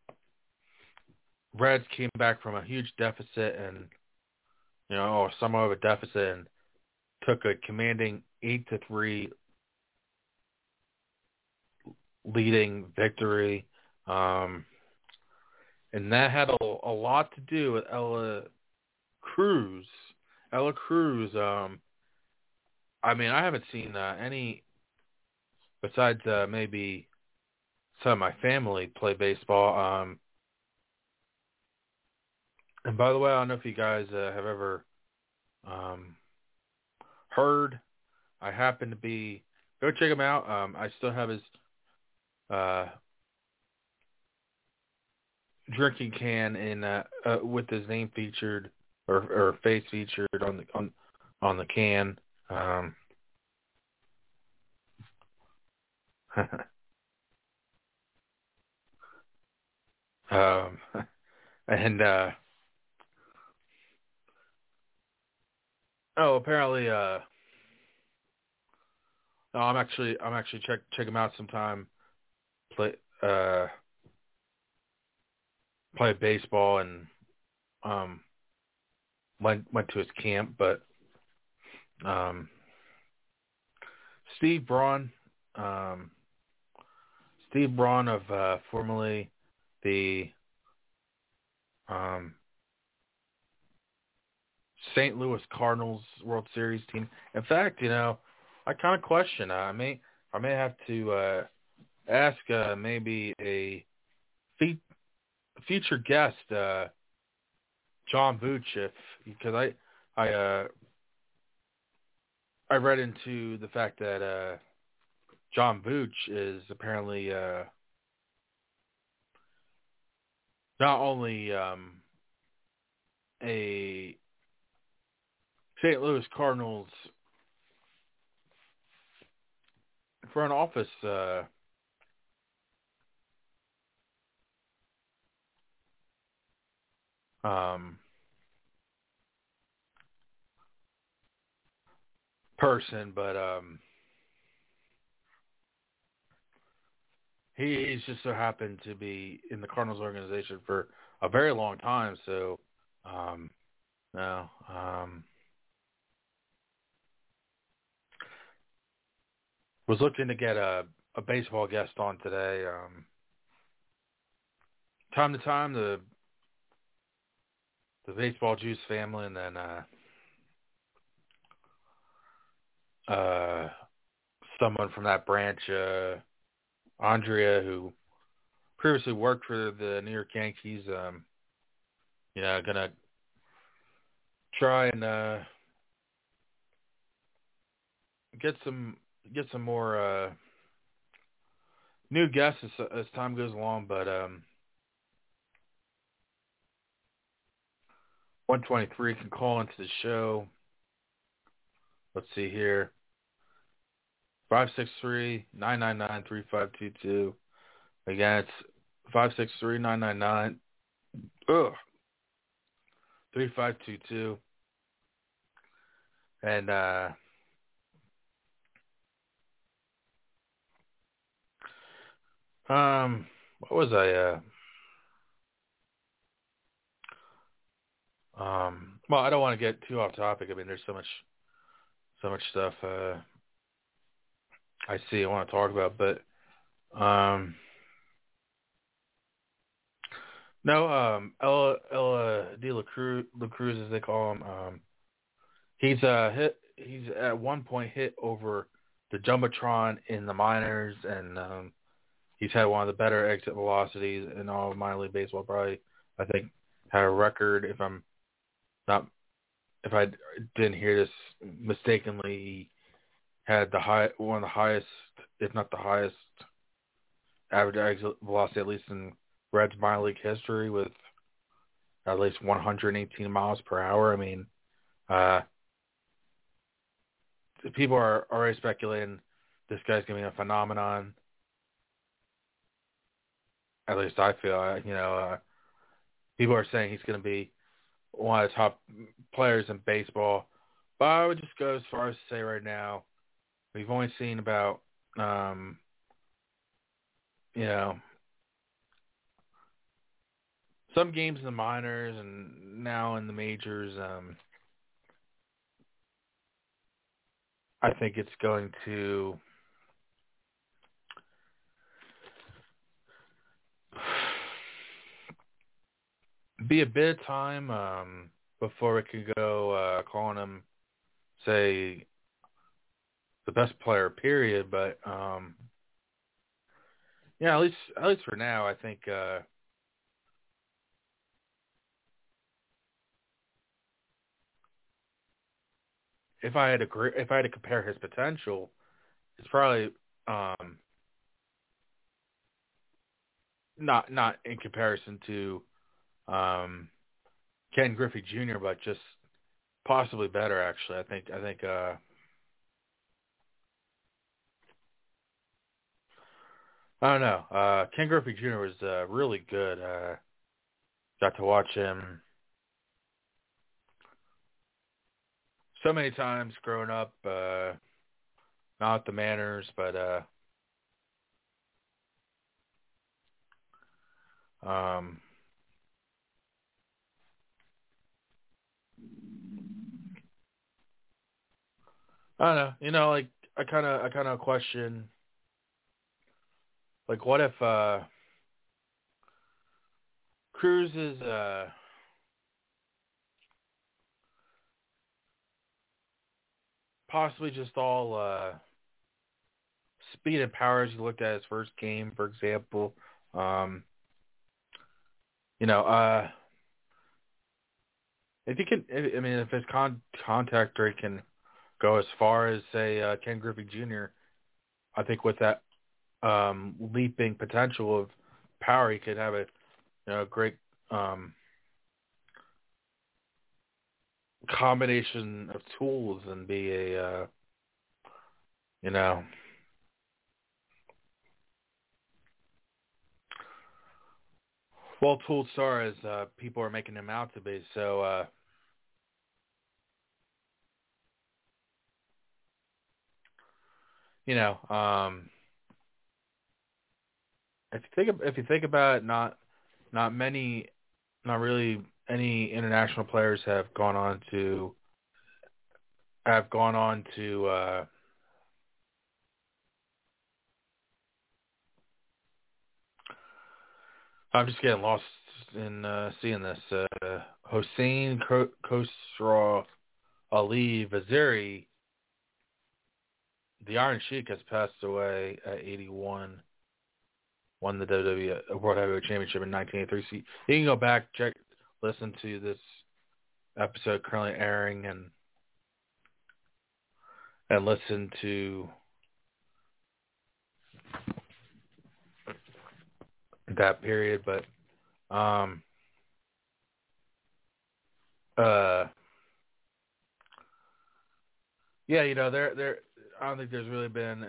Reds came back from a huge deficit and somewhat of a deficit, and took a commanding 8-3 leading victory. And that had a lot to do with Ella Cruz. I mean, I haven't seen any, besides maybe some of my family play baseball. And by the way, I don't know if you guys have ever heard. I happen to be, go check him out. I still have his drinking can in with his name featured or face featured on the can. And apparently no, I'm actually check him out sometime. Play baseball and went to his camp, but Steve Braun of formerly the St. Louis Cardinals World Series team. In fact, I I kind of question. I may have to ask maybe a future guest, John Vooch, because I read into the fact that John Vooch is apparently not only a St. Louis Cardinals front office person, but he's just so happened to be in the Cardinals organization for a very long time. So, no, was looking to get a baseball guest on today. Time to time, the baseball juice family, and then someone from that branch, Andrea, who previously worked for the New York Yankees. Gonna try and get some more new guests as time goes along. But 123 can call into the show. Let's see here. 563-999-3522. Again, it's 563-999. 3522. And what was I well, I don't want to get too off topic. I mean, there's so much stuff I see I want to talk about, but no, Ella De La Cruz, as they call him, he's at one point hit over the Jumbotron in the minors, and he's had one of the better exit velocities in all of minor league baseball. Probably, I think, had a record, if I didn't hear this mistakenly, he had one of the highest, if not the highest, average exit velocity, at least in Reds minor league history, with at least 118 miles per hour. I mean, people are already speculating this guy's going to be a phenomenon. At least I feel, people are saying he's going to be one of the top players in baseball. But I would just go as far as to say right now, we've only seen about, some games in the minors and now in the majors. I think it's going to be a bit of time before we can go calling him, say, the best player, period. But at least for now, I think if I had to compare his potential, it's probably not in comparison to Ken Griffey Jr., but just possibly better. Actually, I think I don't know. Ken Griffey Jr. was really good. Got to watch him so many times growing up. Not the Manners, but I don't know. Like I kind of question, like, what if Cruz is possibly just all speed and power as you looked at his first game, for example. You know, if he can, if his contact rate can go as far as, say, Ken Griffey Jr., I think with that leaping potential of power, he could have a great combination of tools and be a well-tooled star as people are making him out to be. So, if you think about it, not really any international players have gone on to I'm just getting lost in seeing this. Hossein Khosrow Ali Vaziri, the Iron Sheik, has passed away at 81. Won the WWE World Heavyweight Championship in 1983. So you can go back, listen to this episode currently airing, and listen to that period. But yeah, there I don't think there's really been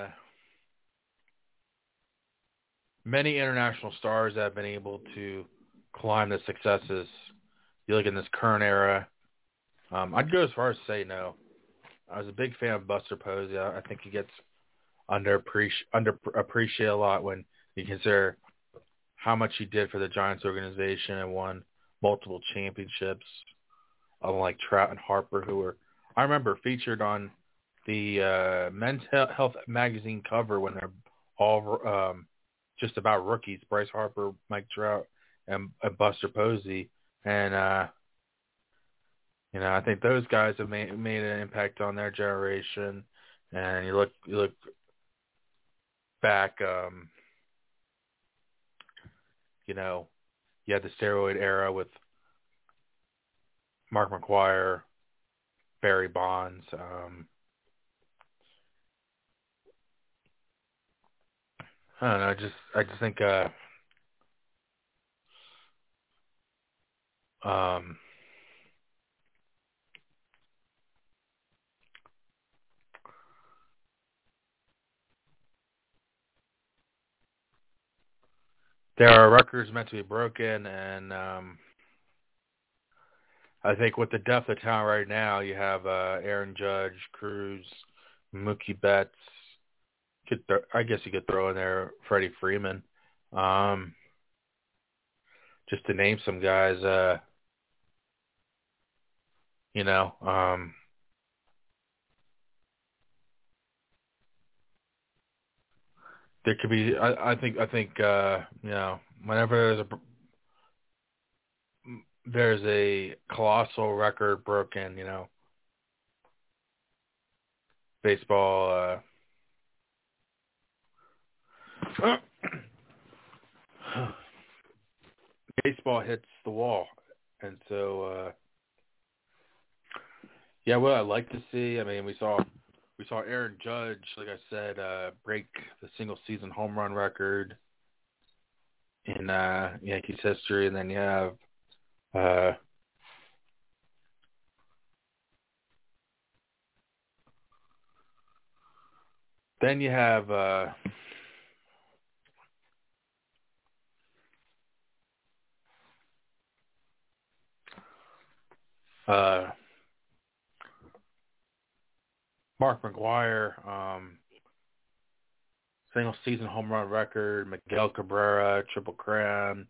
many international stars that have been able to climb the successes. You look in this current era, I'd go as far as to say no. I was a big fan of Buster Posey. I think he gets underappreciated a lot when you consider how much he did for the Giants organization and won multiple championships, unlike Trout and Harper, who were, I remember, featured on the Men's Health magazine cover when they're all just about rookies: Bryce Harper, Mike Trout, and Buster Posey. And I think those guys have made an impact on their generation. And you look back, you had the steroid era with Mark McGwire, Barry Bonds. I don't know. I just think there are records meant to be broken, and I think with the depth of talent right now, you have Aaron Judge, Cruz, Mookie Betts. I guess you could throw in there Freddie Freeman, just to name some guys. There could be. I think. Whenever there's a colossal record broken, baseball. Baseball hits the wall, and so what I'd like to see. I mean, we saw Aaron Judge, like I said, break the single season home run record in Yankees history, and then you have Mark McGwire, single season home run record, Miguel Cabrera, Triple Crown,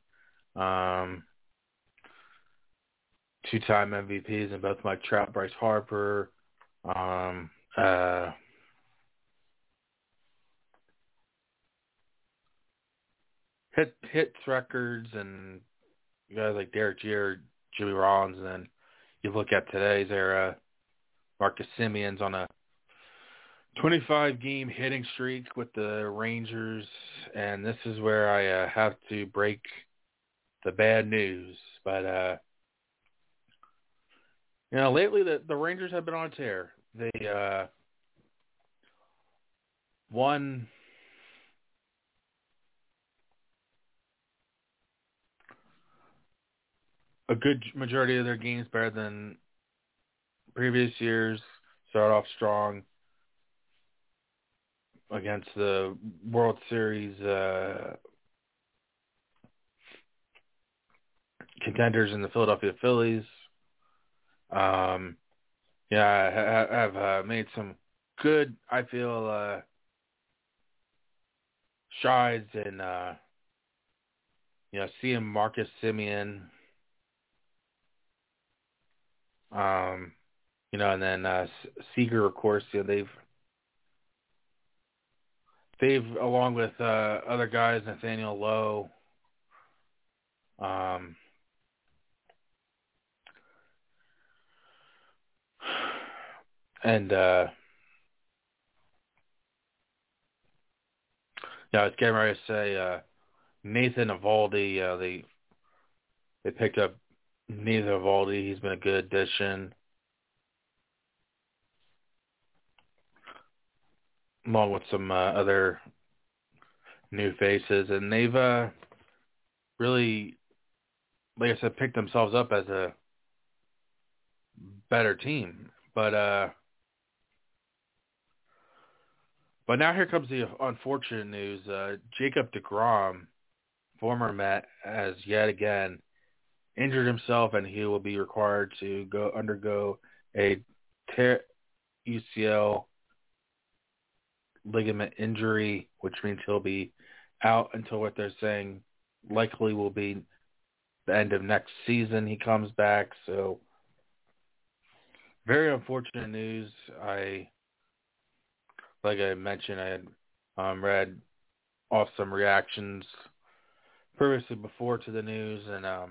two-time MVPs in both Mike Trout, Bryce Harper, hits records, and guys like Derek Jeter, Jimmy Rollins, and then you look at today's era, Marcus Simeon's on a 25-game hitting streak with the Rangers, and this is where I have to break the bad news. But lately the Rangers have been on a tear. They won a good majority of their games better than previous years. Started off strong against the World Series contenders in the Philadelphia Phillies. I have made some good, I feel, strides in, seeing Marcus Semien, and then Seager, of course, they've along with other guys, Nathaniel Lowe, and I was getting ready to say Nathan Eovaldi. They picked up Nathan Eovaldi. He's been a good addition, along with some other new faces, and they've really, like I said, picked themselves up as a better team. But now here comes the unfortunate news. Jacob deGrom, former Met, has yet again injured himself, and he will be required to undergo a UCL ligament injury, which means he'll be out until what they're saying likely will be the end of next season. He comes back, so very unfortunate news. Like I mentioned, I had read off some reactions previously before to the news, and I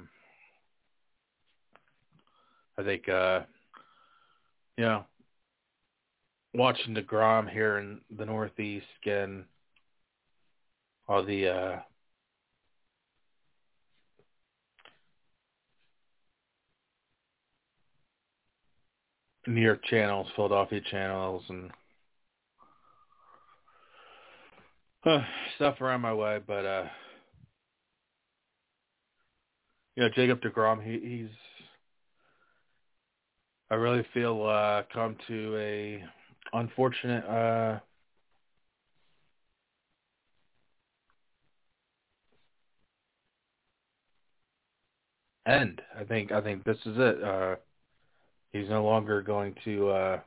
think watching DeGrom here in the Northeast, getting all the New York channels, Philadelphia channels, and stuff around my way, but Jacob deGrom, he's I really feel come to a unfortunate end. I think this is it. He's no longer going to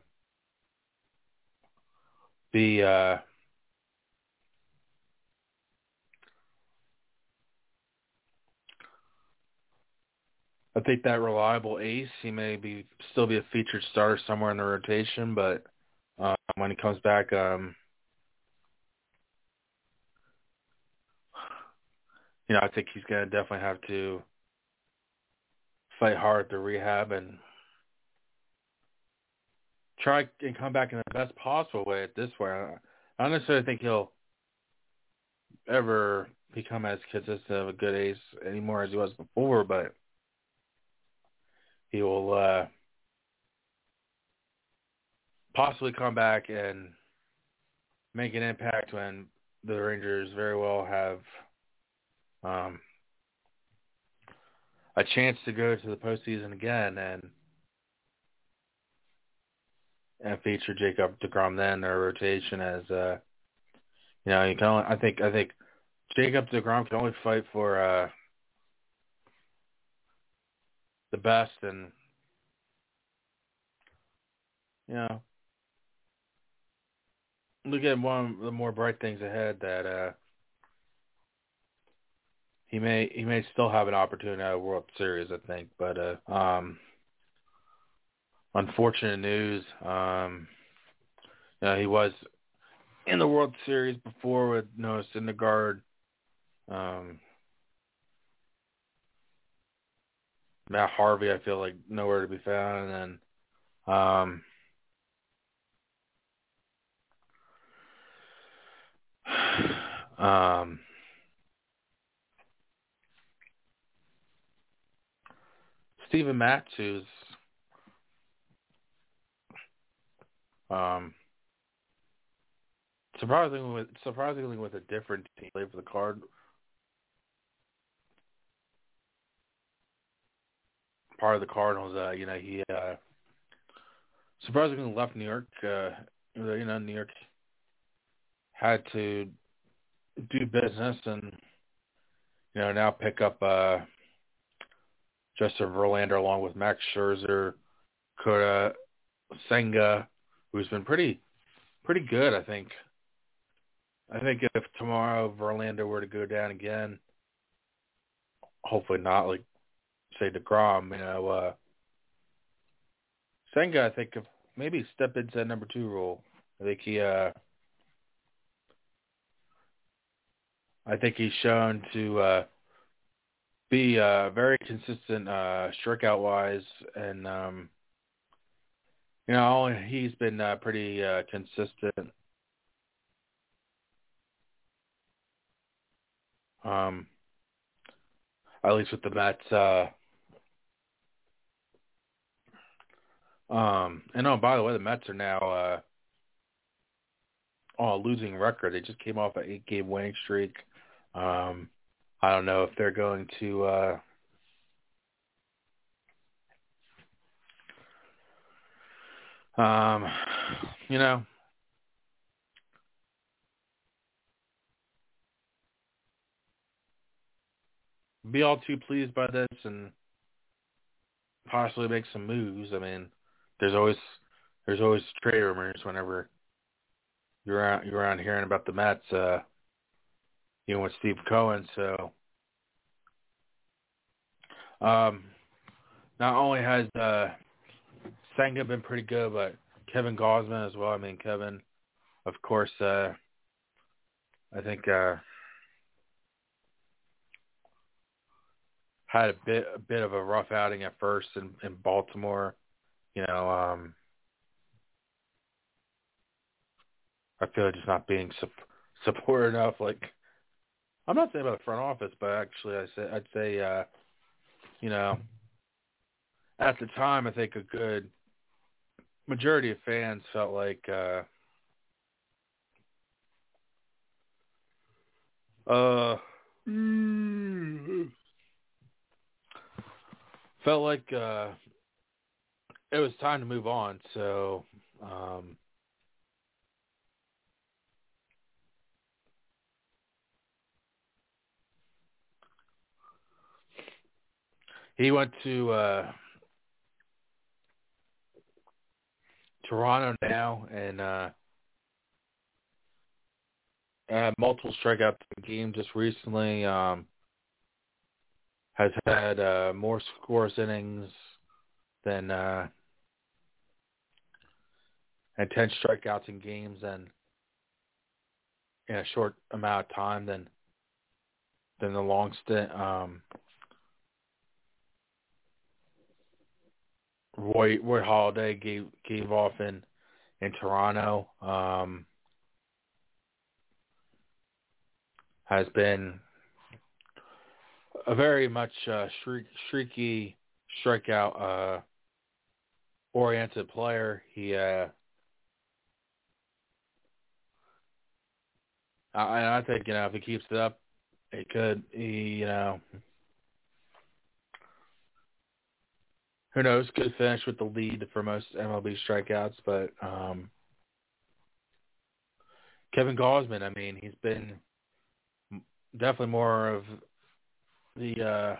be I think that reliable ace. He may still be a featured starter somewhere in the rotation, but when he comes back, I think he's going to definitely have to fight hard to rehab and try and come back in the best possible way at this way. I don't necessarily think he'll ever become as consistent of a good ace anymore as he was before, but he will possibly come back and make an impact when the Rangers very well have a chance to go to the postseason again and feature Jacob deGrom then in their rotation as you can only, I think Jacob deGrom can only fight for the best, and look at one of the more bright things ahead that he may still have an opportunity at a World Series, I think, but unfortunate news. He was in the World Series before with Noah Syndergaard. Matt Harvey, I feel like nowhere to be found, and then Steven Matz, who's surprisingly with a different team, played for the part of the Cardinals. He surprisingly left New York. New York had to do business and now pick up Justin Verlander along with Max Scherzer, Kota Senga, who's been pretty good. I think if tomorrow Verlander were to go down again, hopefully not, like say DeGrom, Senga, I think if maybe step into that number 2 role. I think he's shown to be very consistent strikeout wise, and he's been pretty consistent. At least with the Mets. By the way, the Mets are now on a losing record. They just came off an 8-game winning streak. I don't know if they're going to be all too pleased by this and possibly make some moves. I mean, there's always trade rumors whenever you're around hearing about the Mets, with Steve Cohen. So, not only has Senga been pretty good, but Kevin Gausman as well. I mean, Kevin, of course, I think had a bit of a rough outing at first in Baltimore. I feel like just not being supported enough. Like, I'm not saying about the front office, but actually I'd say at the time, I think a good majority of fans felt like it was time to move on. So he went to Toronto now, and had multiple strikeouts in the game just recently. Has had more scoreless innings than and 10 strikeouts in games and in a short amount of time than the long stint Roy Halladay gave off in Toronto. Has been a very much streaky strikeout oriented player. He I think if he keeps it up, it could. Who knows? Could finish with the lead for most MLB strikeouts, but Kevin Gausman, I mean, he's been definitely more of the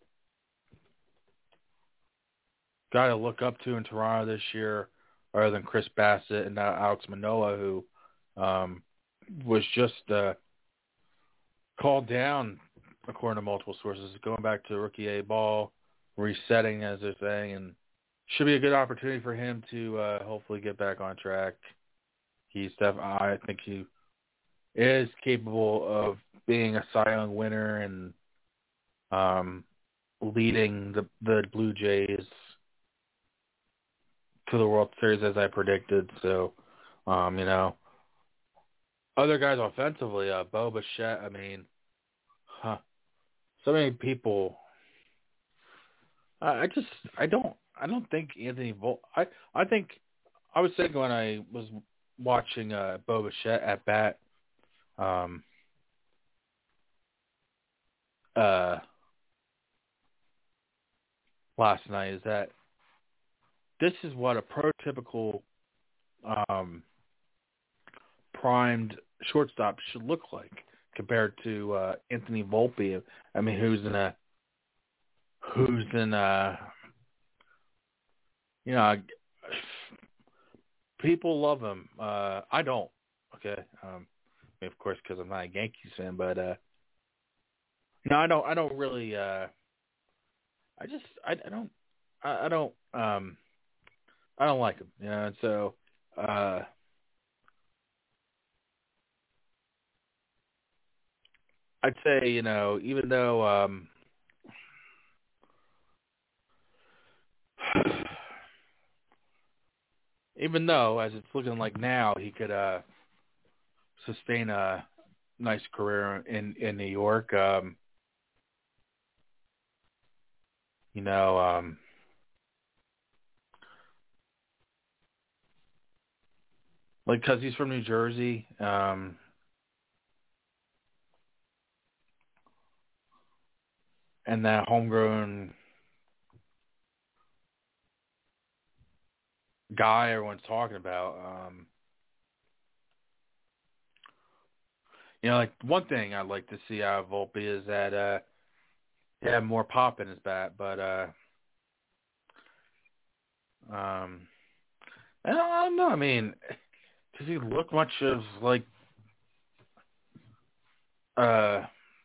guy to look up to in Toronto this year, other than Chris Bassett and now Alex Manoah, who was just called down, according to multiple sources, going back to rookie A ball, resetting, as they're saying, and should be a good opportunity for him to hopefully get back on track. I think he is capable of being a Cy Young winner and leading the Blue Jays to the World Series as I predicted. So, Other guys offensively, Bo Bichette. I mean, so many people. I don't think Anthony Vol. I think I was thinking when I was watching Bo Bichette at bat. Um, Last night is that this is what a prototypical primed shortstop should look like compared to Anthony Volpe. I mean, you know, people love him. I don't. Okay, of course, because I'm not a Yankees fan, but no, I don't really. I don't. I don't like him. You know, and so. I'd say, even though as it's looking like now he could sustain a nice career in New York, you know, like because he's from New Jersey, and that homegrown guy everyone's talking about. Like one thing I'd like to see out of Volpe is that he had more pop in his bat, but I don't know. I mean, does he look much of like uh?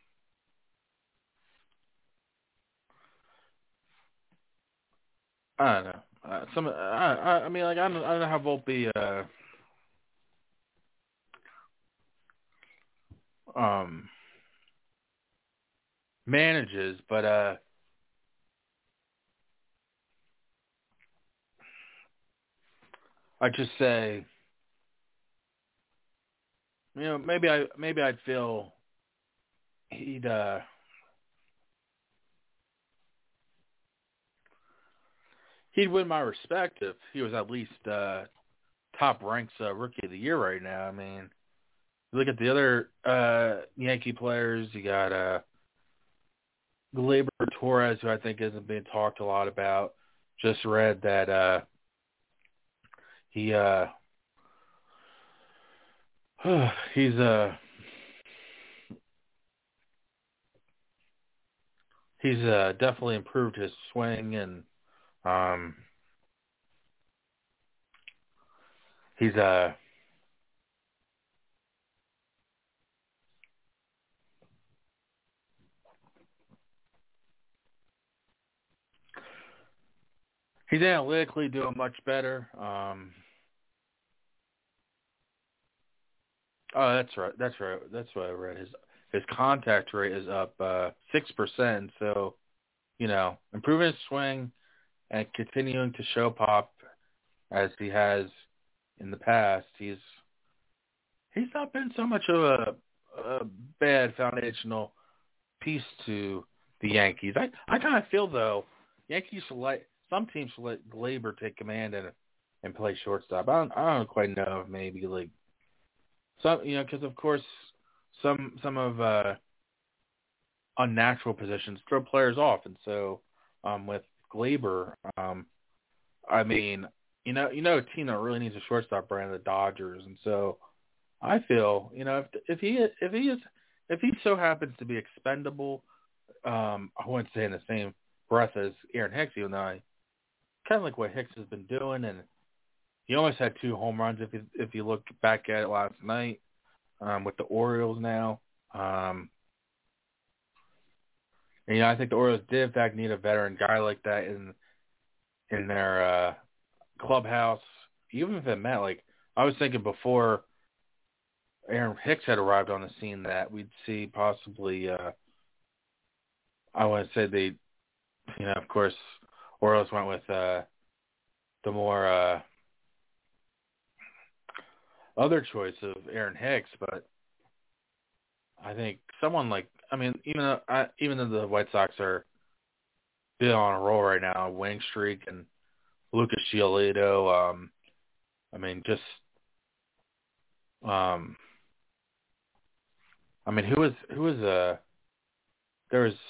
I don't know. I mean, like I don't know how Volpe um manages, but I just say, maybe I'd feel he'd win my respect if he was at least top ranks rookie of the year right now. I mean, you look at the other Yankee players. You got Gleyber Torres, who I think isn't being talked a lot about. Just read that he he's definitely improved his swing, and he's he's analytically doing much better. Oh, that's right. That's right. That's what I read. His contact rate is up 6%. So, improving his swing and continuing to show pop as he has in the past. He's not been so much of a bad foundational piece to the Yankees. I kind of feel though Yankees should let some teams should let Gleyber take command and play shortstop. I don't quite know if maybe like some because of course some of unnatural positions throw players off, and so with Gleyber, I mean a team that really needs a shortstop brand, the Dodgers, and so I feel if he so happens to be expendable, I wouldn't say in the same breath as Aaron Hicks, even though I kind of like what Hicks has been doing, and he almost had 2 home runs if you look back at it last night with the Orioles now. And, I think the Orioles did in fact need a veteran guy like that in their clubhouse, even if it meant like I was thinking before Aaron Hicks had arrived on the scene that we'd see possibly I want to say of course Orioles went with the more other choice of Aaron Hicks, but I think someone like, I mean, even though the White Sox are still on a roll right now, winning streak, and Lucas Giolito, I mean, just, I mean, there was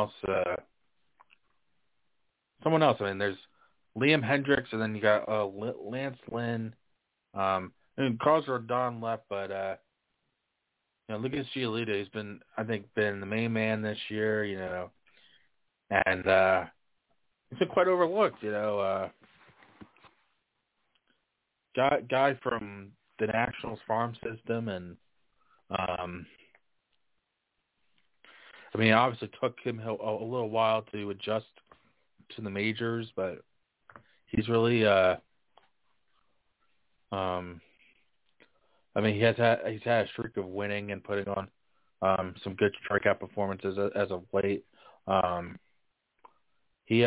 someone else. I mean, there's Liam Hendricks, and then you got Lance Lynn. And Carlos Rodon left, but Lucas Giolito has been, I think, been the main man this year. And he's been quite overlooked. Guy from the Nationals farm system, and I mean, it obviously took him a little while to adjust to the majors, but he's really, I mean, he's had a streak of winning and putting on some good strikeout performances as of late. He's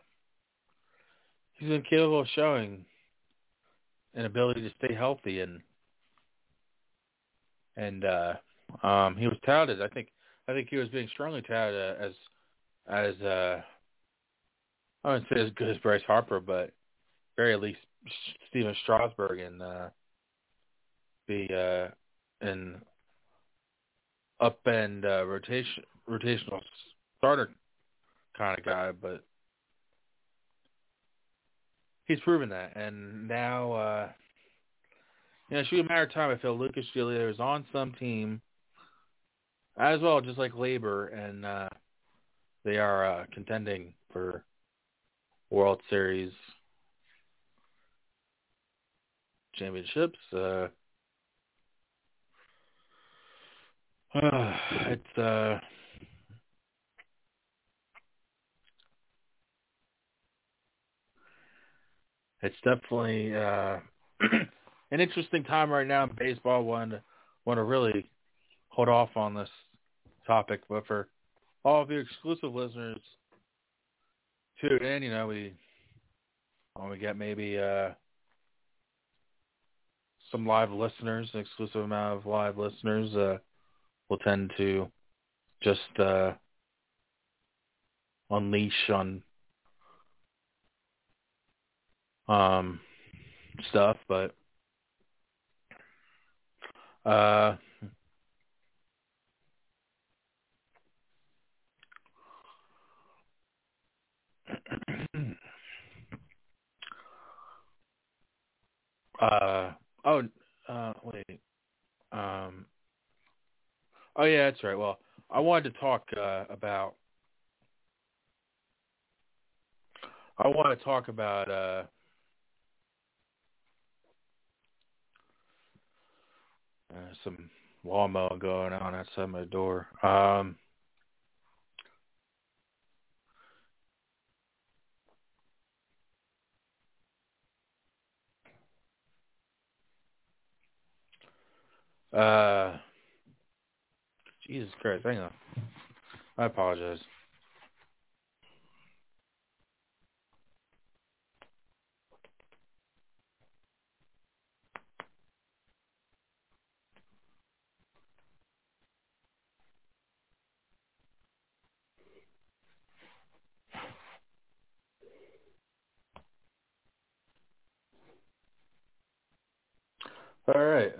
been capable of showing an ability to stay healthy, and he was touted. I think he was being strongly touted as I wouldn't say as good as Bryce Harper, but very at least Steven Strasburg, and be an up end rotational starter kind of guy, but he's proven that, and now it should be a matter of time. I feel Lucas Giolito is on some team as well, just like Labor, and they are contending for World Series championships. It's definitely an interesting time right now in baseball. Want to really hold off on this topic, but for all of you exclusive listeners, tune in. When we get maybe some live listeners, an exclusive amount of live listeners, we'll tend to just unleash on stuff, but wait. Oh yeah, that's right. Well, I wanted to talk about. I want to talk about some lawnmower going on outside my door. Jesus Christ, hang on. I apologize. All right.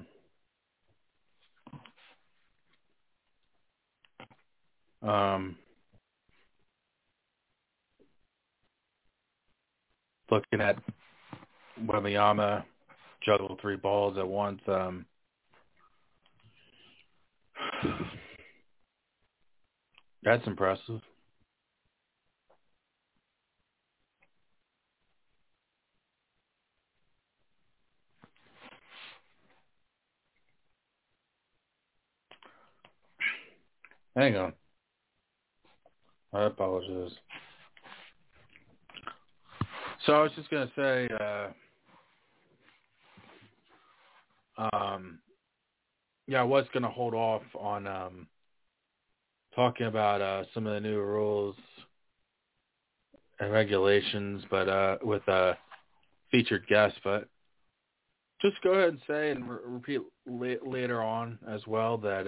Looking at Wembanyama juggle 3 balls at once. That's impressive. Hang on. I apologize. So I was just gonna say, I was gonna hold off on talking about some of the new rules and regulations, but with a featured guest. But just go ahead and say and repeat later on as well that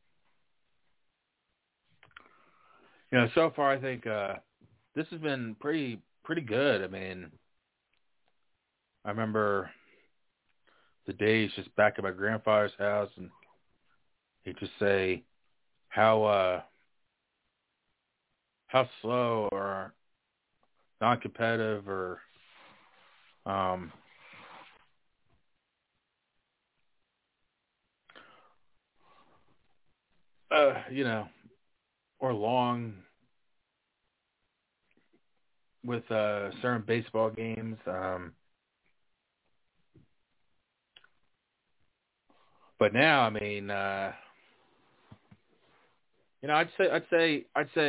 so far I think this has been pretty good. I mean, I remember the days just back at my grandfather's house, and he'd just say how slow or non-competitive or um, or long with certain baseball games. But now, I mean, I'd say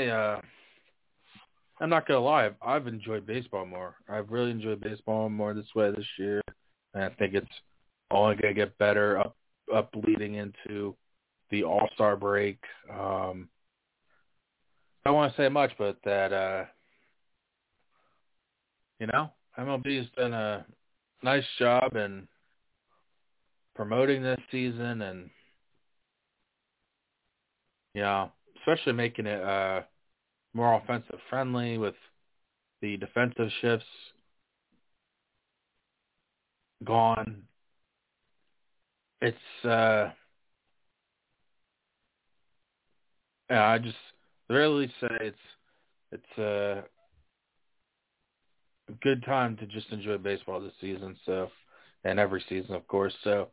I'm not gonna lie. I've enjoyed baseball more. I've really enjoyed baseball more this way this year, and I think it's only gonna get better up leading into the All-Star break. I don't want to say much, but that MLB has done a nice job in promoting this season, and especially making it more offensive friendly with the defensive shifts gone. It's I just really say it's a good time to just enjoy baseball this season. So, and every season, of course. So,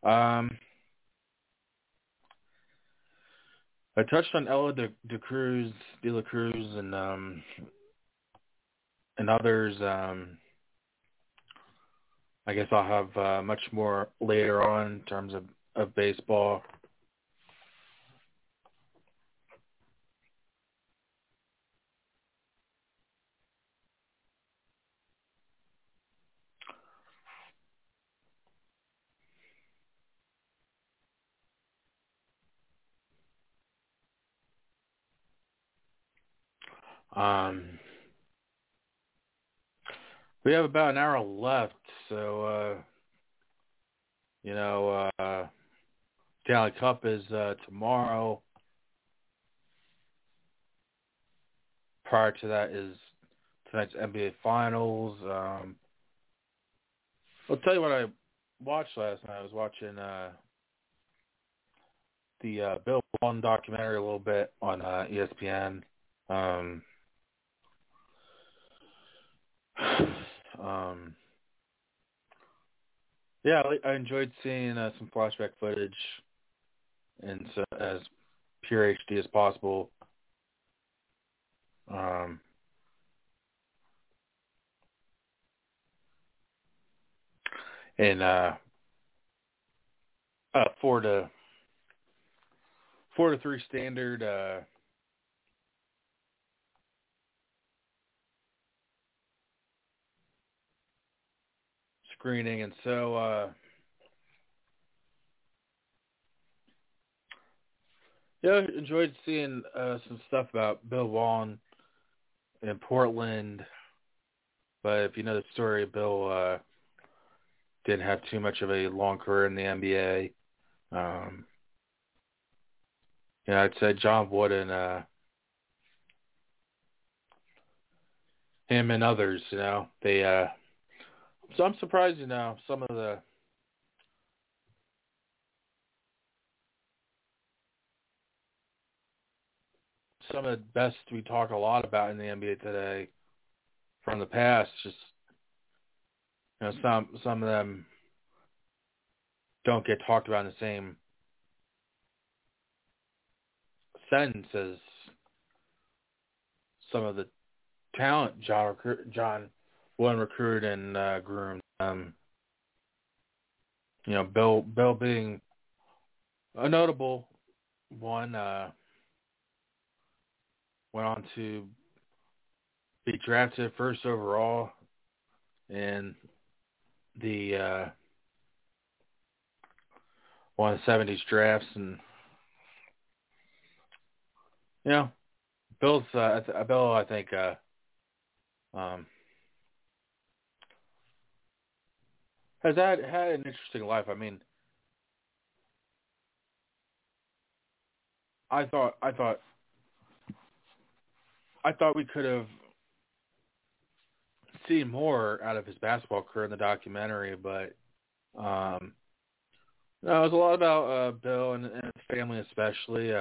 I touched on Ella De Cruz, De La Cruz, and others. I guess I'll have much more later on in terms of baseball. We have about an hour left, so Stanley Cup is tomorrow. Prior to that is tonight's NBA Finals. I'll tell you what I watched last night. I was watching the Bill Walton documentary a little bit on ESPN. Yeah, I enjoyed seeing some flashback footage and so, as pure HD as possible. And 4-3 standard screening, and so enjoyed seeing some stuff about Bill Walton in Portland. But if you know the story, Bill didn't have too much of a long career in the NBA. I'd say John Wooden, him and others, they. So I'm surprised, some of the best we talk a lot about in the NBA today from the past. Just some of them don't get talked about in the same sentence as some of the talent John Wooden recruited and groomed. Bill being a notable one, went on to be drafted first overall in the one of the 70s drafts, and Bill, I think, has had an interesting life. I mean, I thought we could have seen more out of his basketball career in the documentary, but no, it was a lot about Bill and his family, especially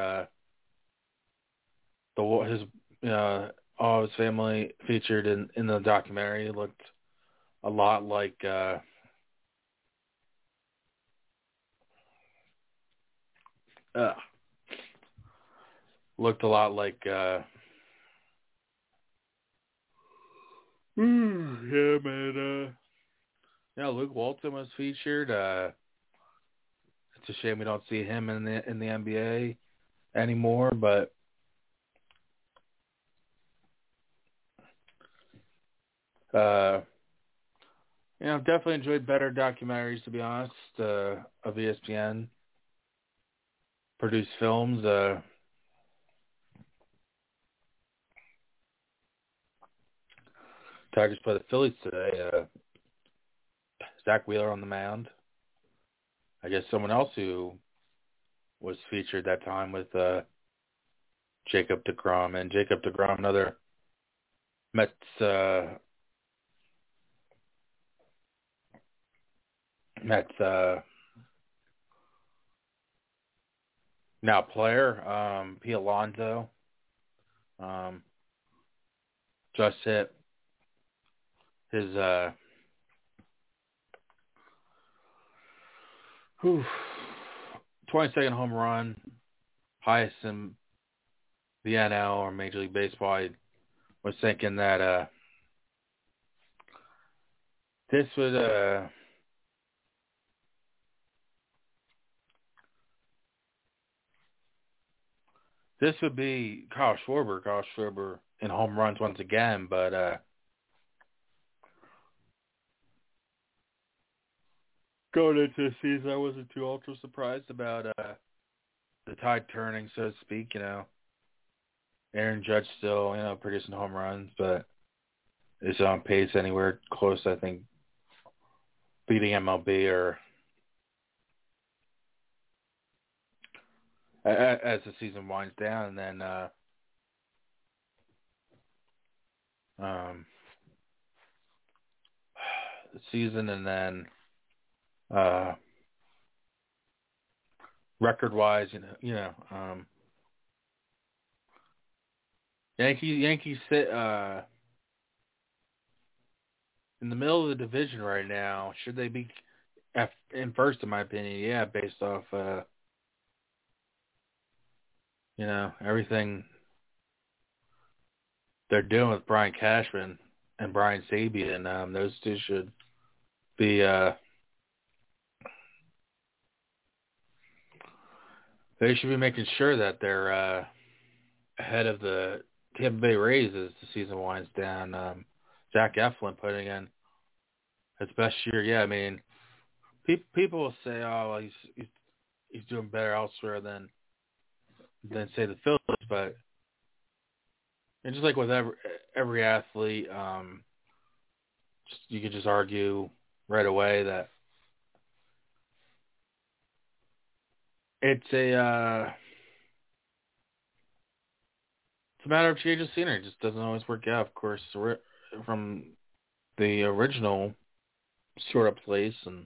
his all his family featured in the documentary. It looked a lot like looked a lot like yeah, man. Yeah, Luke Walton was featured. It's a shame we don't see him in the NBA anymore, but I've definitely enjoyed better documentaries, to be honest, of ESPN produced films. Tigers play the Phillies today. Zach Wheeler on the mound. I guess someone else who was featured that time with Jacob deGrom. And Jacob deGrom, another Mets now player, Pete Alonso, just hit his 22nd home run, highest in the NL or Major League Baseball. I was thinking that this would be Kyle Schwarber in home runs once again, but going into the season, I wasn't too ultra surprised about the tide turning, so to speak. Aaron Judge still, producing home runs, but is on pace anywhere close, I think, beating MLB or as the season winds down, and then the season, and then record-wise, Yankees sit in the middle of the division right now. Should they be in first, in my opinion? Yeah, based off everything they're doing with Brian Cashman and Brian Sabian. Those two should be they should be making sure that they're ahead of the Tampa Bay Rays as the season winds down. Zach Eflin putting in his best year. Yeah, I mean, people will say, "Oh, well, he's doing better elsewhere than say the Phillies," but and just like with every athlete, you could just argue right away that it's a matter of change of scenery. It just doesn't always work out. Of course, from the original sort of place, and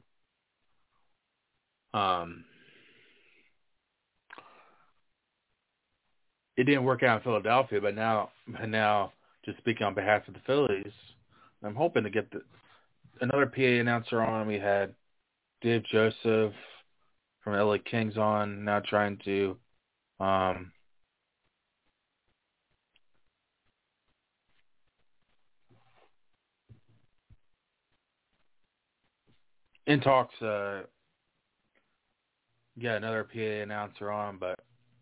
it didn't work out in Philadelphia. But now, just speaking on behalf of the Phillies, I'm hoping to get another PA announcer on. We had Dave Joseph from LA Kings on, now trying to in talks get another PA announcer on, but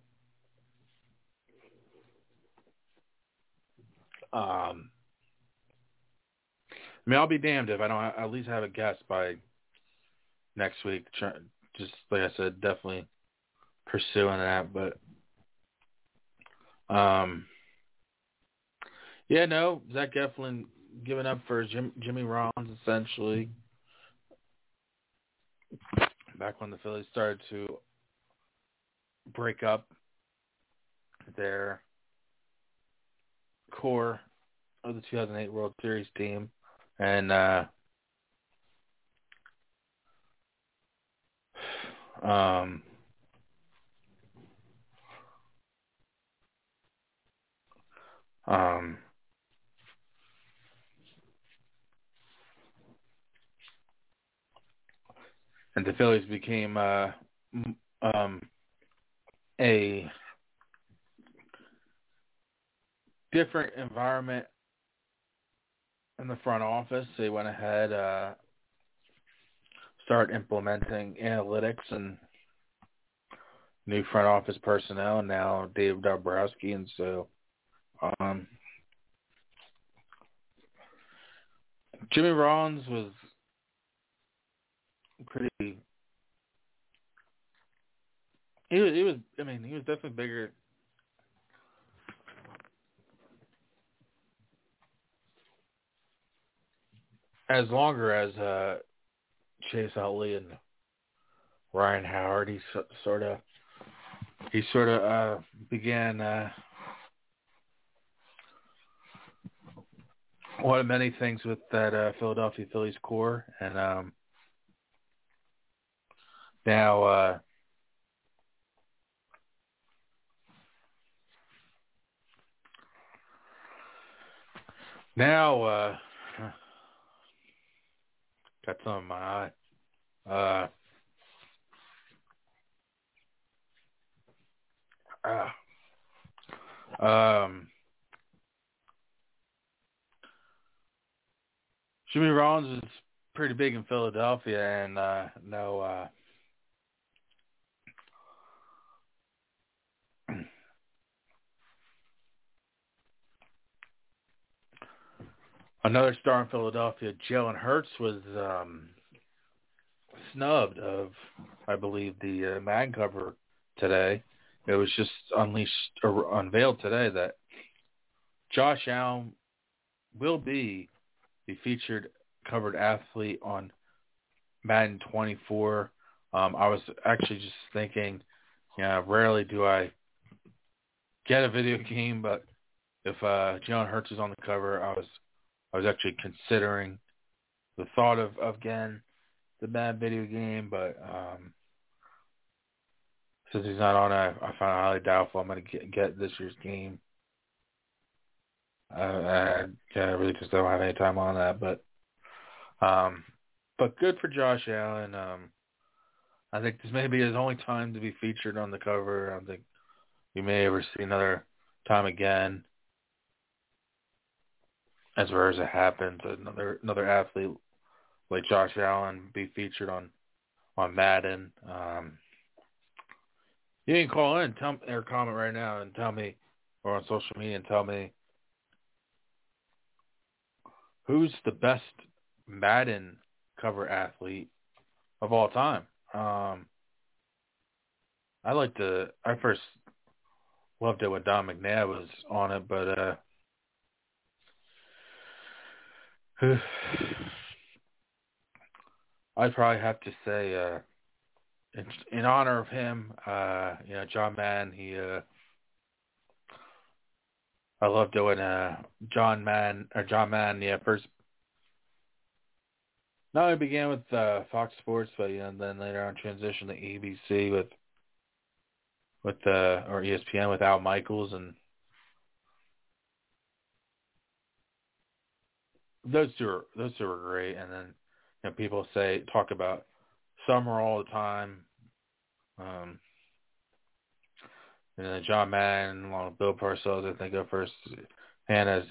I mean, I'll be damned if I don't at least have a guest by next week. Just like I said, definitely pursuing that, but yeah, no, Zach Eflin giving up for Jimmy Rollins essentially. back when the Phillies started to break up their core of the 2008 World Series team. And and the Phillies became a different environment in the front office. They went ahead, started implementing analytics and new front office personnel, and now Dave Dombrowski. And so Jimmy Rollins was pretty. He was. I mean, he was definitely bigger. As longer as Chase Utley and Ryan Howard, he sort of began one of many things with that Philadelphia Phillies core, and now got some in my eye. Jimmy Rollins is pretty big in Philadelphia, and another star in Philadelphia, Jalen Hurts, was snubbed of, I believe, the Madden cover today. It was just unveiled today that Josh Allen will be the featured covered athlete on Madden 24. I was actually just thinking, rarely do I get a video game, but if Jalen Hurts is on the cover, I was actually considering the thought of getting the Madden video game, but since he's not on, I find it highly doubtful I'm going to get this year's game. I really just don't have any time on that, but good for Josh Allen. I think this may be his only time to be featured on the cover. I don't think we may ever see another time again, as rare as it happens, another athlete like Josh Allen be featured on Madden. You can call in or comment right now and tell me, or on social media and tell me, who's the best Madden cover athlete of all time. I first loved it when Don McNabb was on it, but I'd probably have to say, in honor of him, John Madden. I loved it when John Madden. First not only began with Fox Sports, but then later on transitioned to ABC or ESPN with Al Michaels, and those two were great. And then people talk about Summer all the time. And then John Madden along with Bill Parcells, I think, go first hand as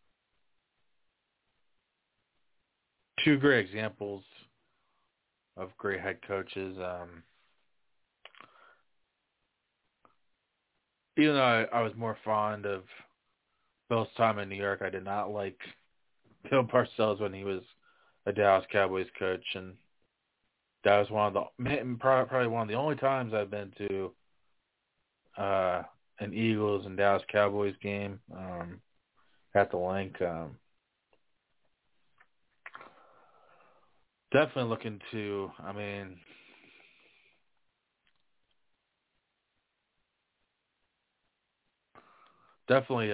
two great examples of great head coaches. Even though I was more fond of Bill's time in New York, I did not like Bill Parcells when he was a Dallas Cowboys coach, and that was probably one of the only times I've been to an Eagles and Dallas Cowboys game at the link. Definitely looking to, definitely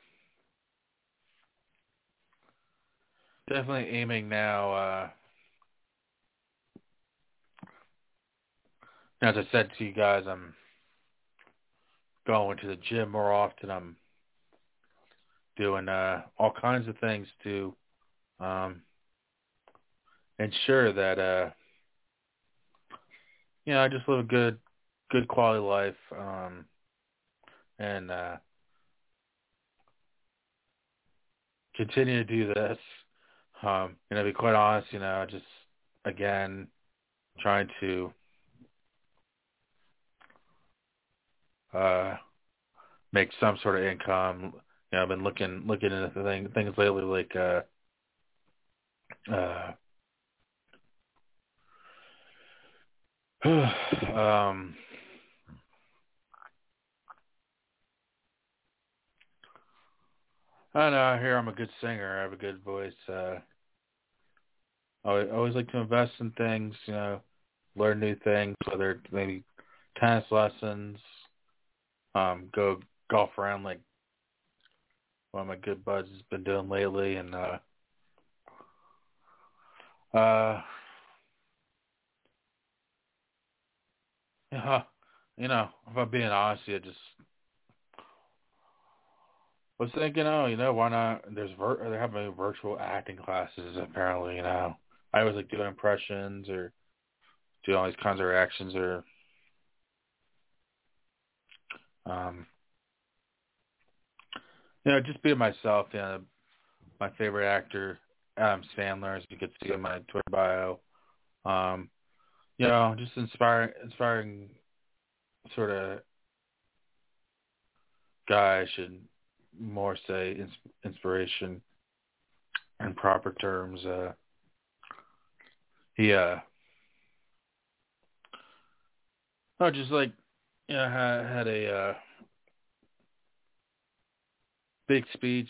aiming now. As I said to you guys, I'm going to the gym more often. I'm doing all kinds of things to ensure that I just live a good quality life, and continue to do this. To be quite honest, just again trying to make some sort of income. I've been looking into things lately, like I don't know. I hear I'm a good singer. I have a good voice. I always like to invest in things. Learn new things, whether it's maybe tennis lessons, go golf around like one of my good buds has been doing lately, and uh, yeah, if I'm being honest, I just was thinking, why not? They're having virtual acting classes apparently. I always like doing impressions or doing all these kinds of reactions or um, just being myself. My favorite actor, Adam Sandler, as you could see in my Twitter bio. Just inspiring sort of guy. I should more say inspiration in proper terms. He just like had a big speech,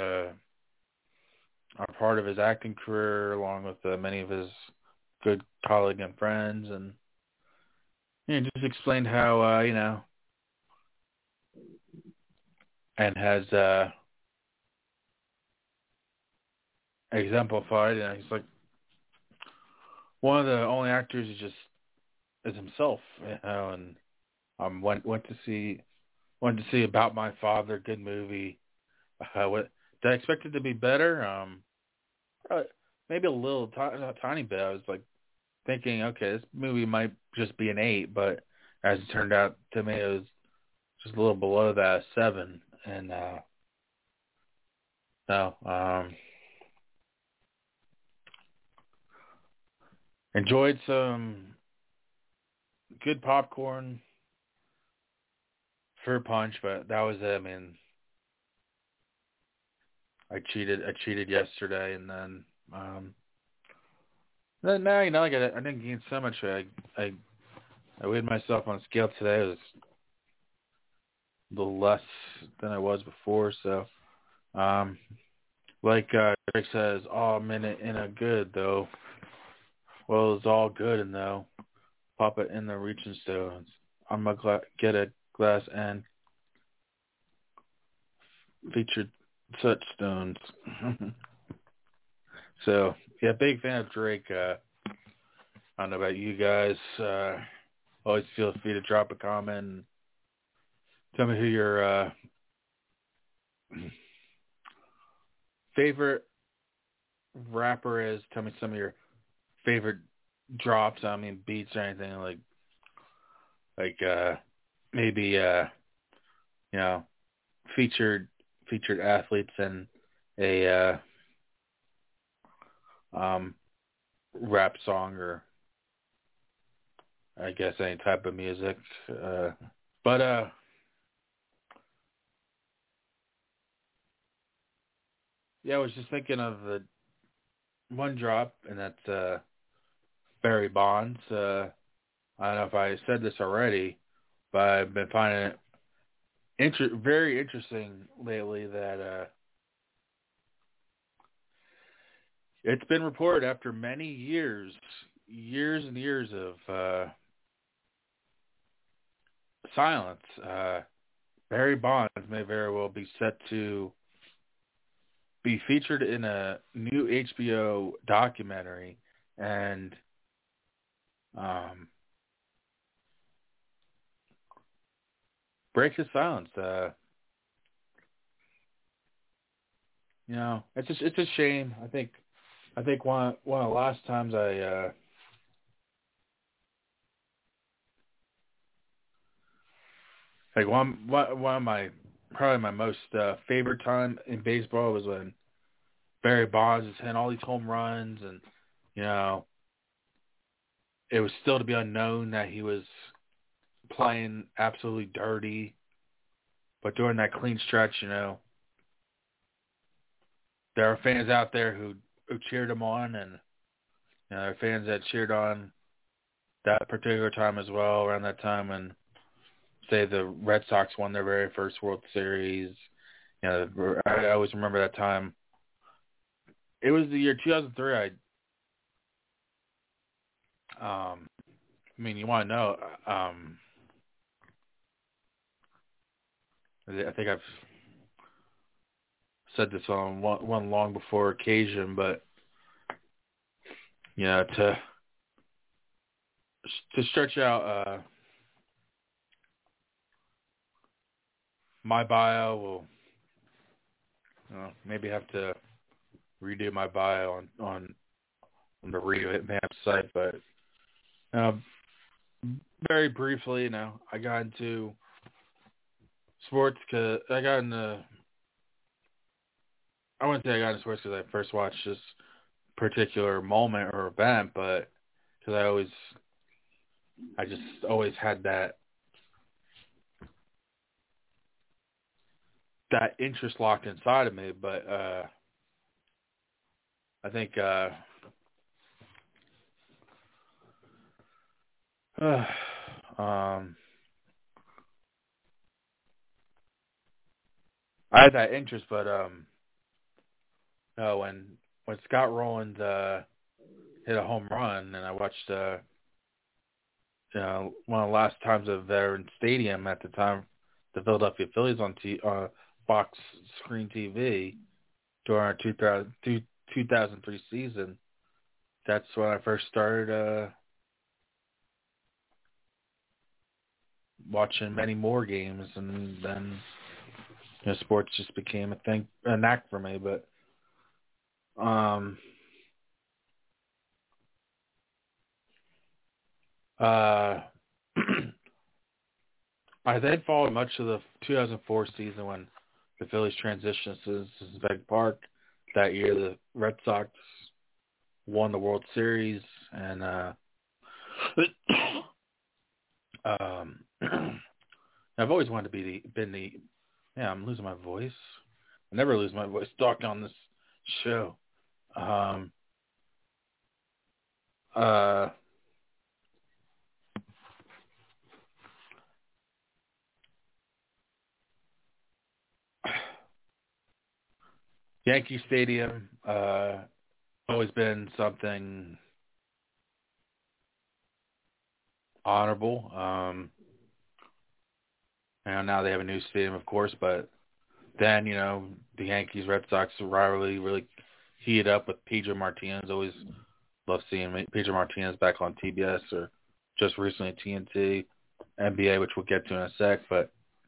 a part of his acting career, along with many of his good colleagues and friends, and just explained how and has exemplified. He's like one of the only actors who just is himself, and went to see About My Father, good movie. What did I expect it to be better? Probably, maybe a little a tiny bit. I was like thinking, okay, this movie might just be an 8, but as it turned out to me, it was just a little below that, 7. And no, enjoyed some good popcorn, fruit punch, but that was it. I mean, I cheated yesterday, and then now like I didn't gain so much. I weighed myself on a scale today. It was a little less than I was before. So, like Drake says, all minute in a good though. Well, it's all good and though. Pop it in the reaching stones. I'm gonna get a glass and featured such stones. So yeah, big fan of Drake. I don't know about you guys. Always feel free to drop a comment and tell me who your favorite rapper is. Tell me some of your favorite drops. I mean, beats or anything like maybe you know featured athletes in a rap song, or I guess any type of music. But yeah, I was just thinking of the one drop, and that's Barry Bonds. I don't know if I said this already, but I've been finding it very interesting lately that it's been reported after many years and years of silence. Barry Bonds may very well be set to be featured in a new HBO documentary, and break his silence. It's a shame. I think one of the last times one of my probably my most favorite time in baseball was when Barry Bonds was hitting all these home runs, and it was still to be unknown that he was playing absolutely dirty. But during that clean stretch, there are fans out there who cheered him on, and there are fans that cheered on that particular time as well, around that time when, say, the Red Sox won their very first World Series. I always remember that time. It was the year 2003. You want to know? I think I've said this on one long before occasion, but to stretch out my bio, will maybe have to redo my bio on the revamped site, but very briefly, I got into sports because I wouldn't say I got into sports because I first watched this particular moment or event, but because I just always had that interest locked inside of me. But I think I had that interest, but when Scott Rowland hit a home run, and I watched one of the last times of Veterans Stadium at the time, the Philadelphia Phillies on box screen TV during our 2003 season. That's when I first started watching many more games, and then sports just became a knack for me. But I then followed much of the 2004 season when the Phillies transitioned to Cincinnati Park. That year, the Red Sox won the World Series, and I've always wanted to been the. Yeah, I'm losing my voice. I never lose my voice talking on this show. Yankee Stadium, always been something honorable. Now they have a new stadium, of course, but then, the Yankees Red Sox rivalry really heated up with Pedro Martinez. Always love seeing Pedro Martinez back on TBS or just recently TNT, NBA, which we'll get to in a sec. But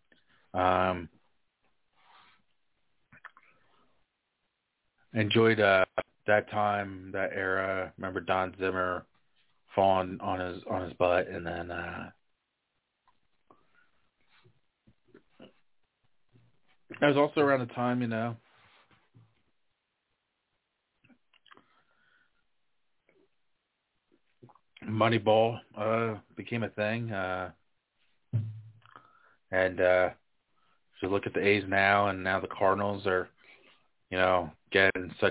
enjoyed that time, that era. Remember Don Zimmer falling on his butt, and then that was also around the time, Moneyball became a thing, and if you look at the A's now, and now the Cardinals are, getting such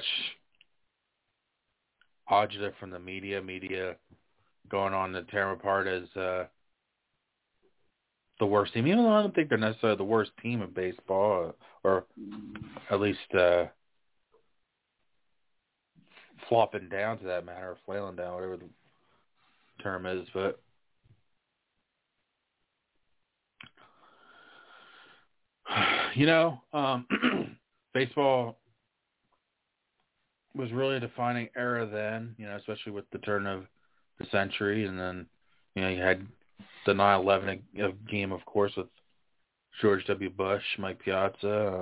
agita from the media going on to tear them apart as the worst team. Even though I don't think they're necessarily the worst team in baseball, or at least flopping down to that matter, or flailing down, whatever the term is. But Baseball was really a defining era then, especially with the turn of the century. And then, you had the 9/11 game, of course, with George W. Bush, Mike Piazza.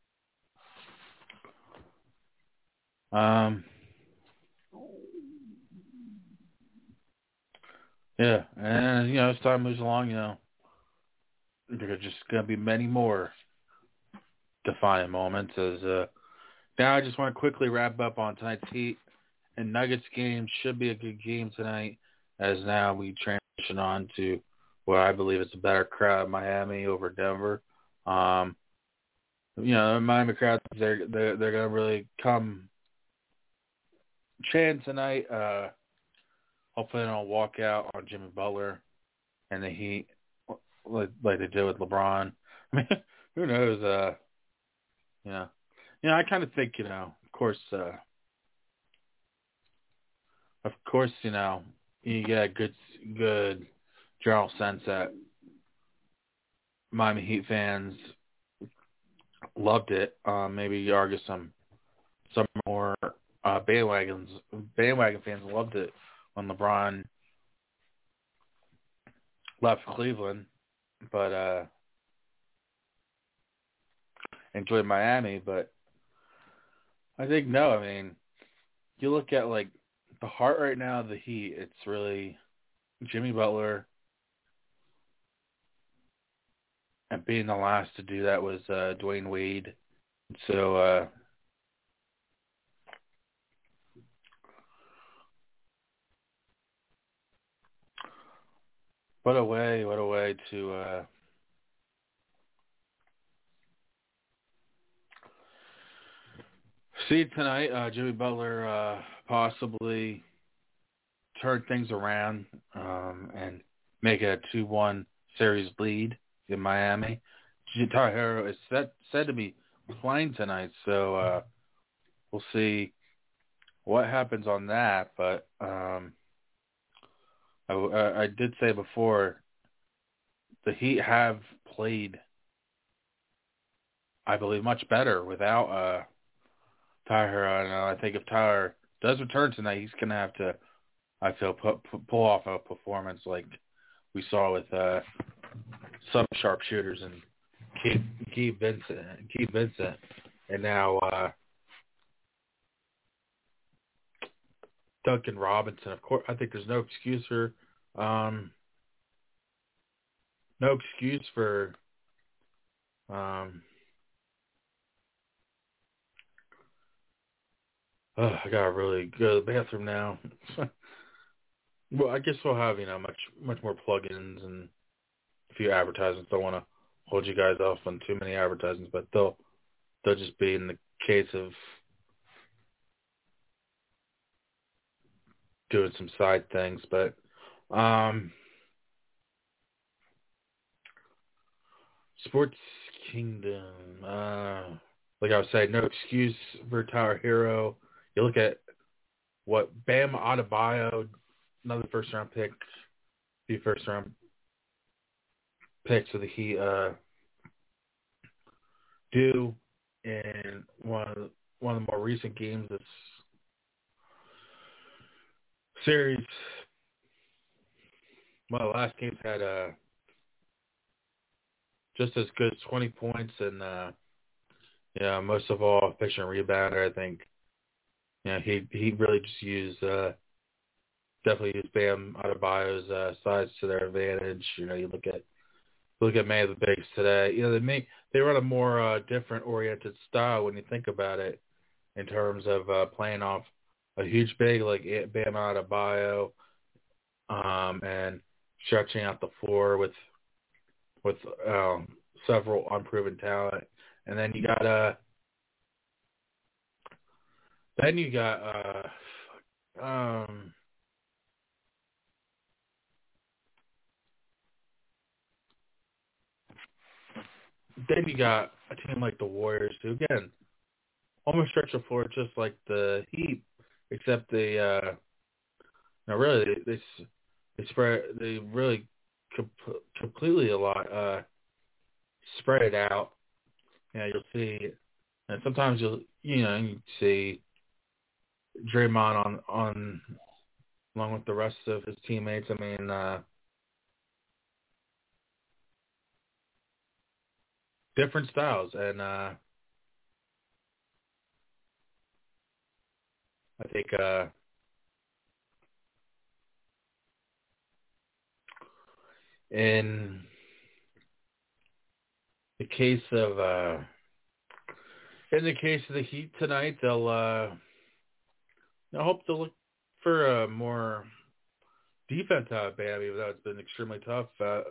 Yeah, and, as time moves along, there are just going to be many more defining moments. Now I just want to quickly wrap up on tonight's Heat and Nuggets game. Should be a good game tonight, as now we transition on to what I believe is a better crowd, Miami over Denver. The Miami crowd, they're going to really come chant tonight. Hopefully they don't walk out on Jimmy Butler and the Heat like they did with LeBron. I mean, who knows? I kind of think, of course, you get a good general sense that Miami Heat fans loved it. Maybe you argue some more bandwagon fans loved it when LeBron left Cleveland, but enjoyed Miami. But I think no. I mean, you look at like the heart right now of the Heat. It's really Jimmy Butler, and being the last to do that was Dwayne Wade. So what a way to see tonight. Jimmy Butler possibly turn things around and make it a 2-1 series lead in Miami. Tyler Hero is said to be playing tonight, so we'll see what happens on that. But I did say before, the Heat have played, I believe, much better without Tyler Hero. And I think if Tyler does return tonight, he's going to have to, I feel, pull off a performance like we saw with some sharpshooters and Keith Vincent, and now Duncan Robinson. Of course, I think there's no excuse for I gotta really go to the bathroom now. Well, I guess we'll have much more plugins and a few advertisements. Don't want to hold you guys off on too many advertisements, but they'll just be in the case of doing some side things. But Sports Kingdom, like I was saying, no excuse for Tyler Hero. You look at what Bam Adebayo, another first-round pick, few first-round picks of the Heat do in one of the more recent games this series. One of the last games had just as good as 20 points and most of all efficient rebounder. I think he really just used definitely used Bam Adebayo's size to their advantage. You look at many of the bigs today. They run a more different oriented style when you think about it, in terms of playing off a huge big like Bam Adebayo, and stretching out the floor with several unproven talent. And then you got a team like the Warriors, who again almost stretch the floor just like the Heat, except they really completely a lot spread it out. Yeah, you'll see, and sometimes you see Draymond on along with the rest of his teammates. I mean, different styles, and I think in the case of the Heat tonight, I hope to look for more defense out of Bam, even though it's been extremely tough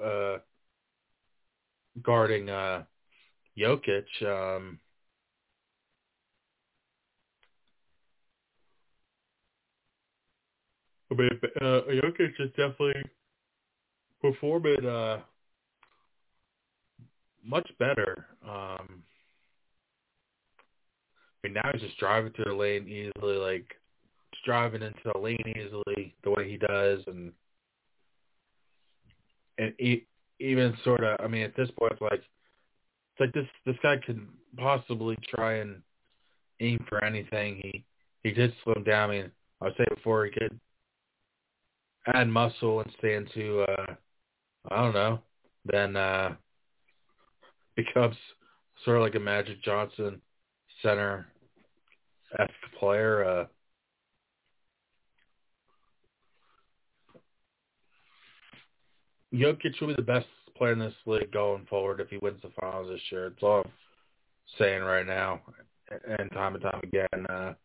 guarding Jokic. I mean, Jokic is definitely performing much better. I mean, now he's just driving through the lane easily, like just driving into the lane easily the way he does, and even sort of. I mean, at this point, it's like this guy could possibly try and aim for anything. He did slim down. I mean, I was saying before he could add muscle and stay into I don't know, then becomes sort of like a Magic Johnson center-esque player. Jokic will be the best player in this league going forward if he wins the finals this year. That's all I'm saying right now, and time again.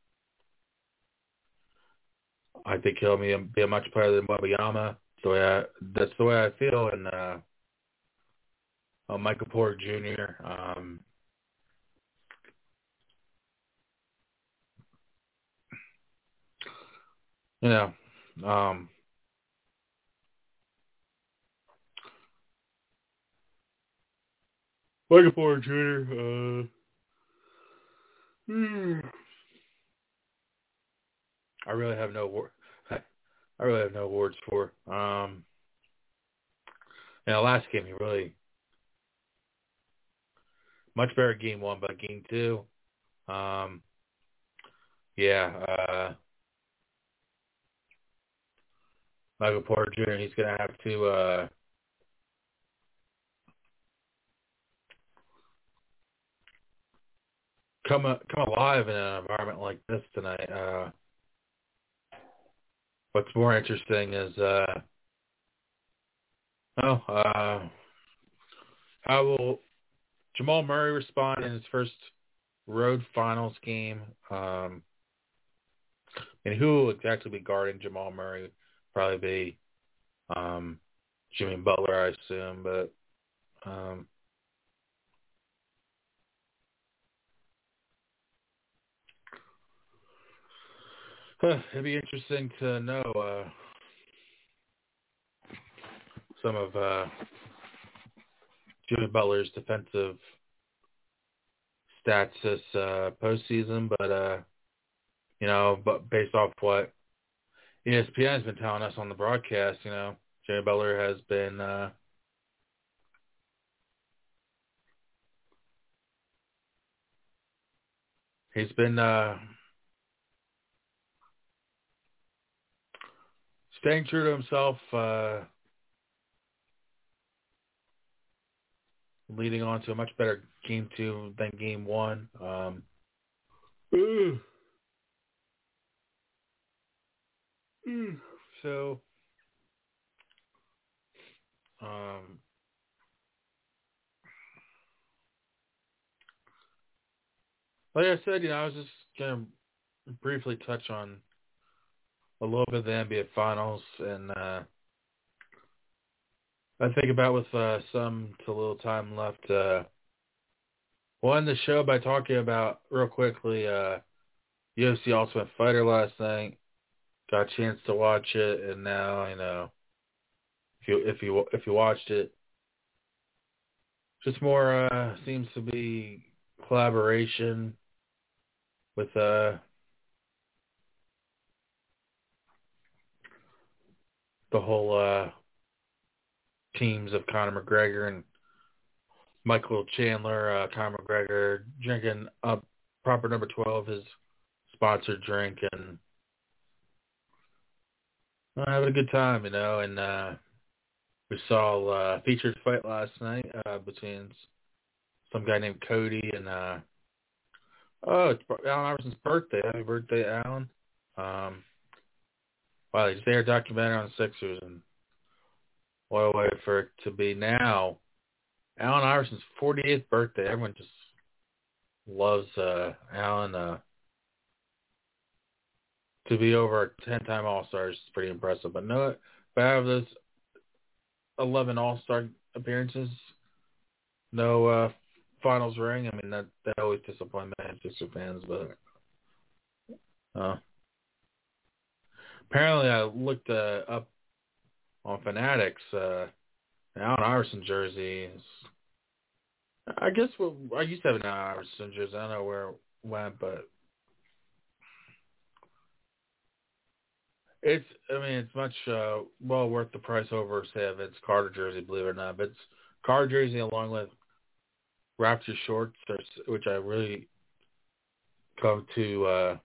I think he'll be a much better than Wembanyama. That's the way I feel. And Michael Porter Jr. You know, um, Michael Porter Jr. I really have no I really have no words for. Last game he really much better game one, but game two, um, yeah, Michael Porter Jr. He's gonna have to come alive in an environment like this tonight. What's more interesting is how will Jamal Murray respond in his first road finals game? And who will exactly be guarding Jamal Murray? Probably be Jimmy Butler, I assume, but it'd be interesting to know some of Jimmy Butler's defensive stats this postseason, but based off what ESPN has been telling us on the broadcast, Jimmy Butler has been he's been staying true to himself, leading on to a much better game two than game one. So, um, like I said, I was just gonna briefly touch on a little bit of the NBA Finals, and I think about with some to little time left. We'll end the show by talking about real quickly UFC Ultimate Fighter last night. Got a chance to watch it, and now if you watched it, just more seems to be collaboration with the whole teams of Conor McGregor and Michael Chandler, Conor McGregor, drinking up proper number 12, his sponsored drink, and having a good time, and we saw a featured fight last night between some guy named Cody and it's Allen Iverson's birthday. Happy birthday, Allen. Wow, they just aired a documentary on the Sixers, and what a way for it to be now. Allen Iverson's 48th birthday. Everyone just loves Allen. To be over a 10-time All-Star is pretty impressive. But no, but out of those 11 All-Star appearances, no finals ring. I mean, that always disappoints Sixer fans. But apparently I looked up on Fanatics, Allen Iverson jersey. I guess I used to have an Allen Iverson jersey. I don't know where it went, but it's much well worth the price over, say, a Vince Carter jersey, believe it or not. But it's Carter jersey along with Raptor shorts, which I really come to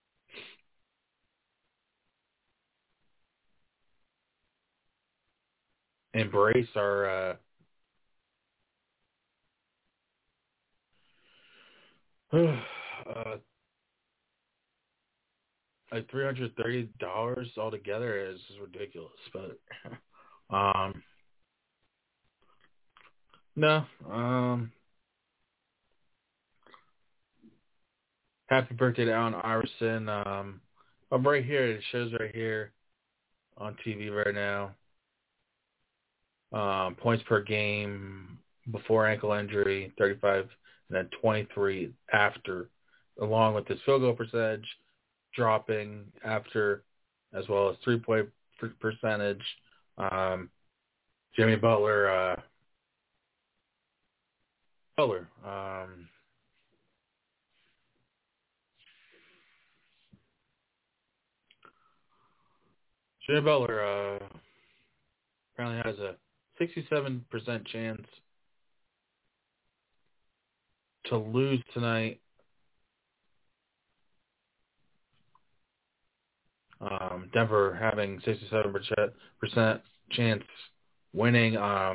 embrace our like $330 altogether is ridiculous. But no, happy birthday to Allen Iverson. I'm right here. It shows right here on TV right now. Points per game before ankle injury, 35, and then 23 after, along with his field goal percentage dropping after, as well as 3-point percentage. Jimmy Butler, Jimmy Butler apparently has a 67% chance to lose tonight. Denver having 67% chance winning.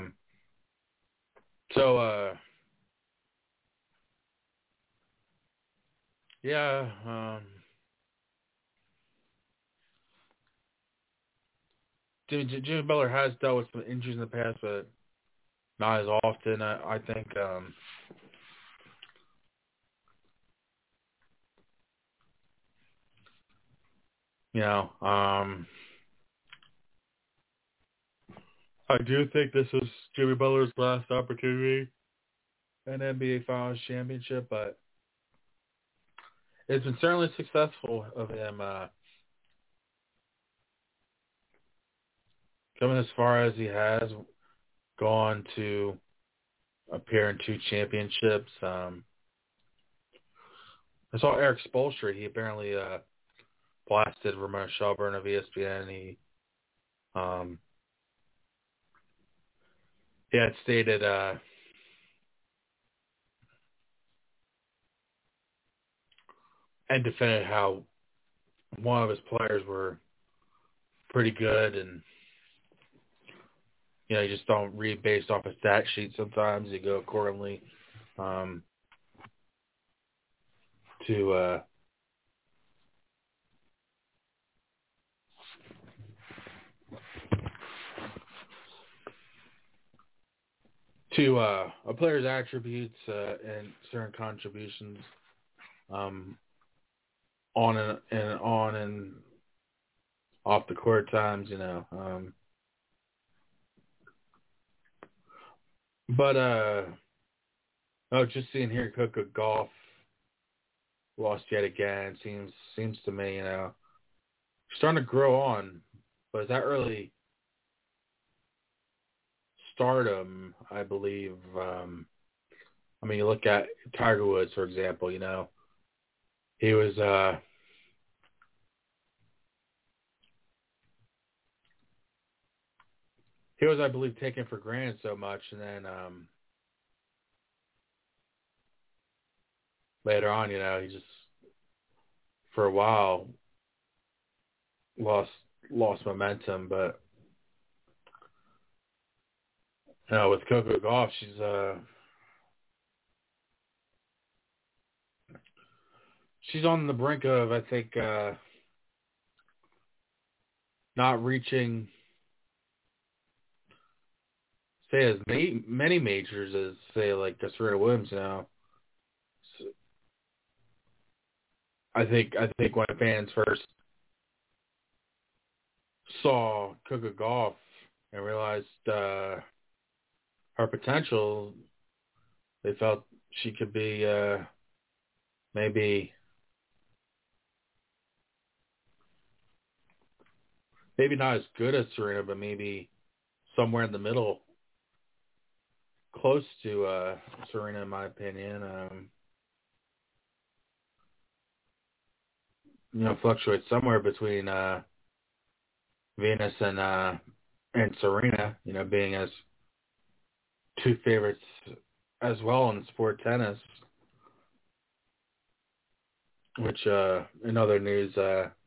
Jimmy Butler has dealt with some injuries in the past, but not as often. I think. I do think this is Jimmy Butler's last opportunity at an NBA Finals championship, but it's been certainly successful of him coming as far as he has, gone to appear in 2 championships. I saw Eric Spoelstra. He apparently blasted Ramon Shelburne of ESPN. He had stated and defended how one of his players were pretty good, and you just don't read based off a stat sheet sometimes. You go accordingly to a player's attributes and certain contributions on and off the court times, just seeing here Coco Golf lost yet again. Seems to me, starting to grow on, but is that really stardom? I believe. You look at Tiger Woods, for example. He was I believe, taken for granted so much, and then later on, he just for a while lost momentum. But with Coco Gauff, she's on the brink of, I think, not reaching, say, as many majors as, say, like Serena Williams now. So I think when fans first saw Coco Gauff and realized her potential, they felt she could be maybe not as good as Serena, but maybe somewhere in the middle, close to Serena, in my opinion. Fluctuate somewhere between Venus and Serena. Being as two favorites as well in sport tennis. Which, in other news,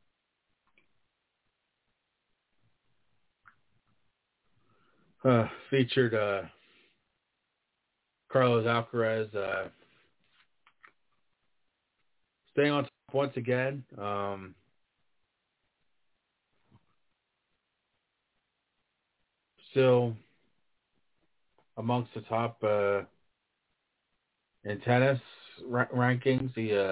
featured Carlos Alcaraz staying on top once again. Still amongst the top in tennis rankings.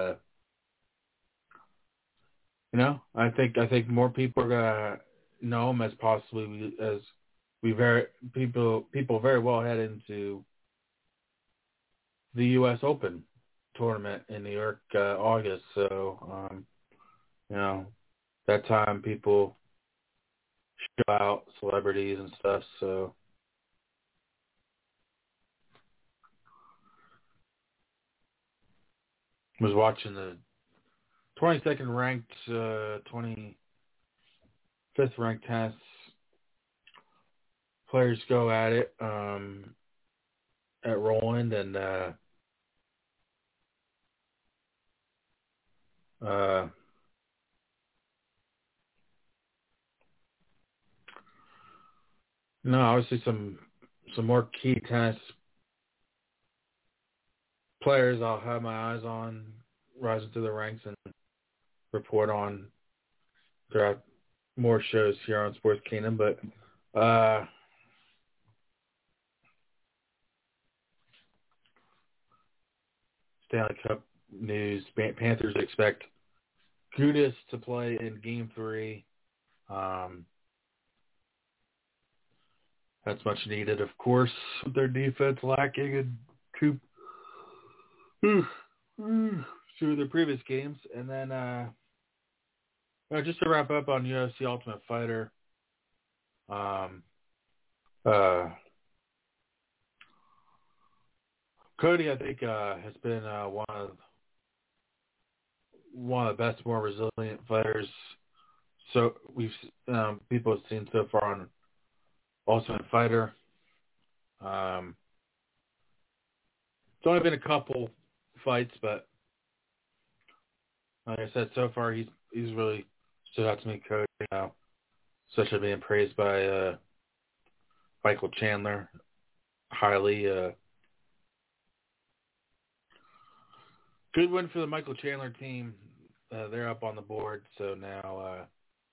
I think more people are gonna know him as possibly as people very well head into the U.S. Open tournament in New York, August. So, that time people show out celebrities and stuff. So, was watching the 22nd ranked, 25th ranked tennis players go at it at Roland, and obviously some more key tennis players I'll have my eyes on rising through the ranks and report on throughout more shows here on Sports Kingdom. But Stanley Cup news: Panthers expect Gudas to play in Game 3. That's much needed, of course, with their defense lacking in two of their previous games. And then just to wrap up on UFC Ultimate Fighter, Cody, I think, has been one of the best, more resilient fighters. So people have seen so far on Ultimate Fighter. It's only been a couple fights, but like I said, so far he's really stood out to me, Cody. Especially being praised by Michael Chandler highly. Good win for the Michael Chandler team. They're up on the board, so now,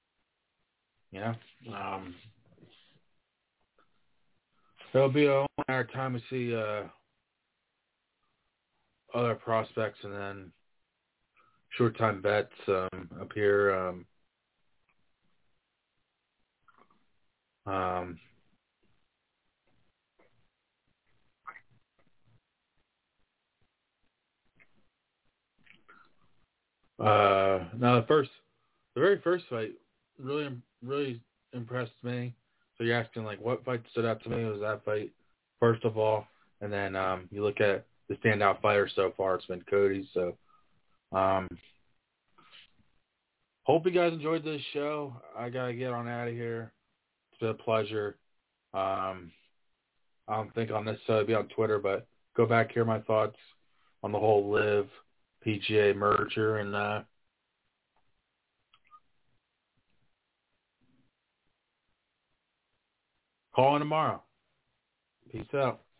it'll be a matter of time to see other prospects and then short-time bets appear. Now the very first fight really impressed me. So you're asking like what fight stood out to me? It was that fight first of all, and then you look at the standout fighter so far. It's been Cody. So hope you guys enjoyed this show. I gotta get on out of here. It's been a pleasure. I don't think I'll necessarily be on Twitter, but go back, hear my thoughts on the whole Liv PGA merger, and call in tomorrow. Peace out.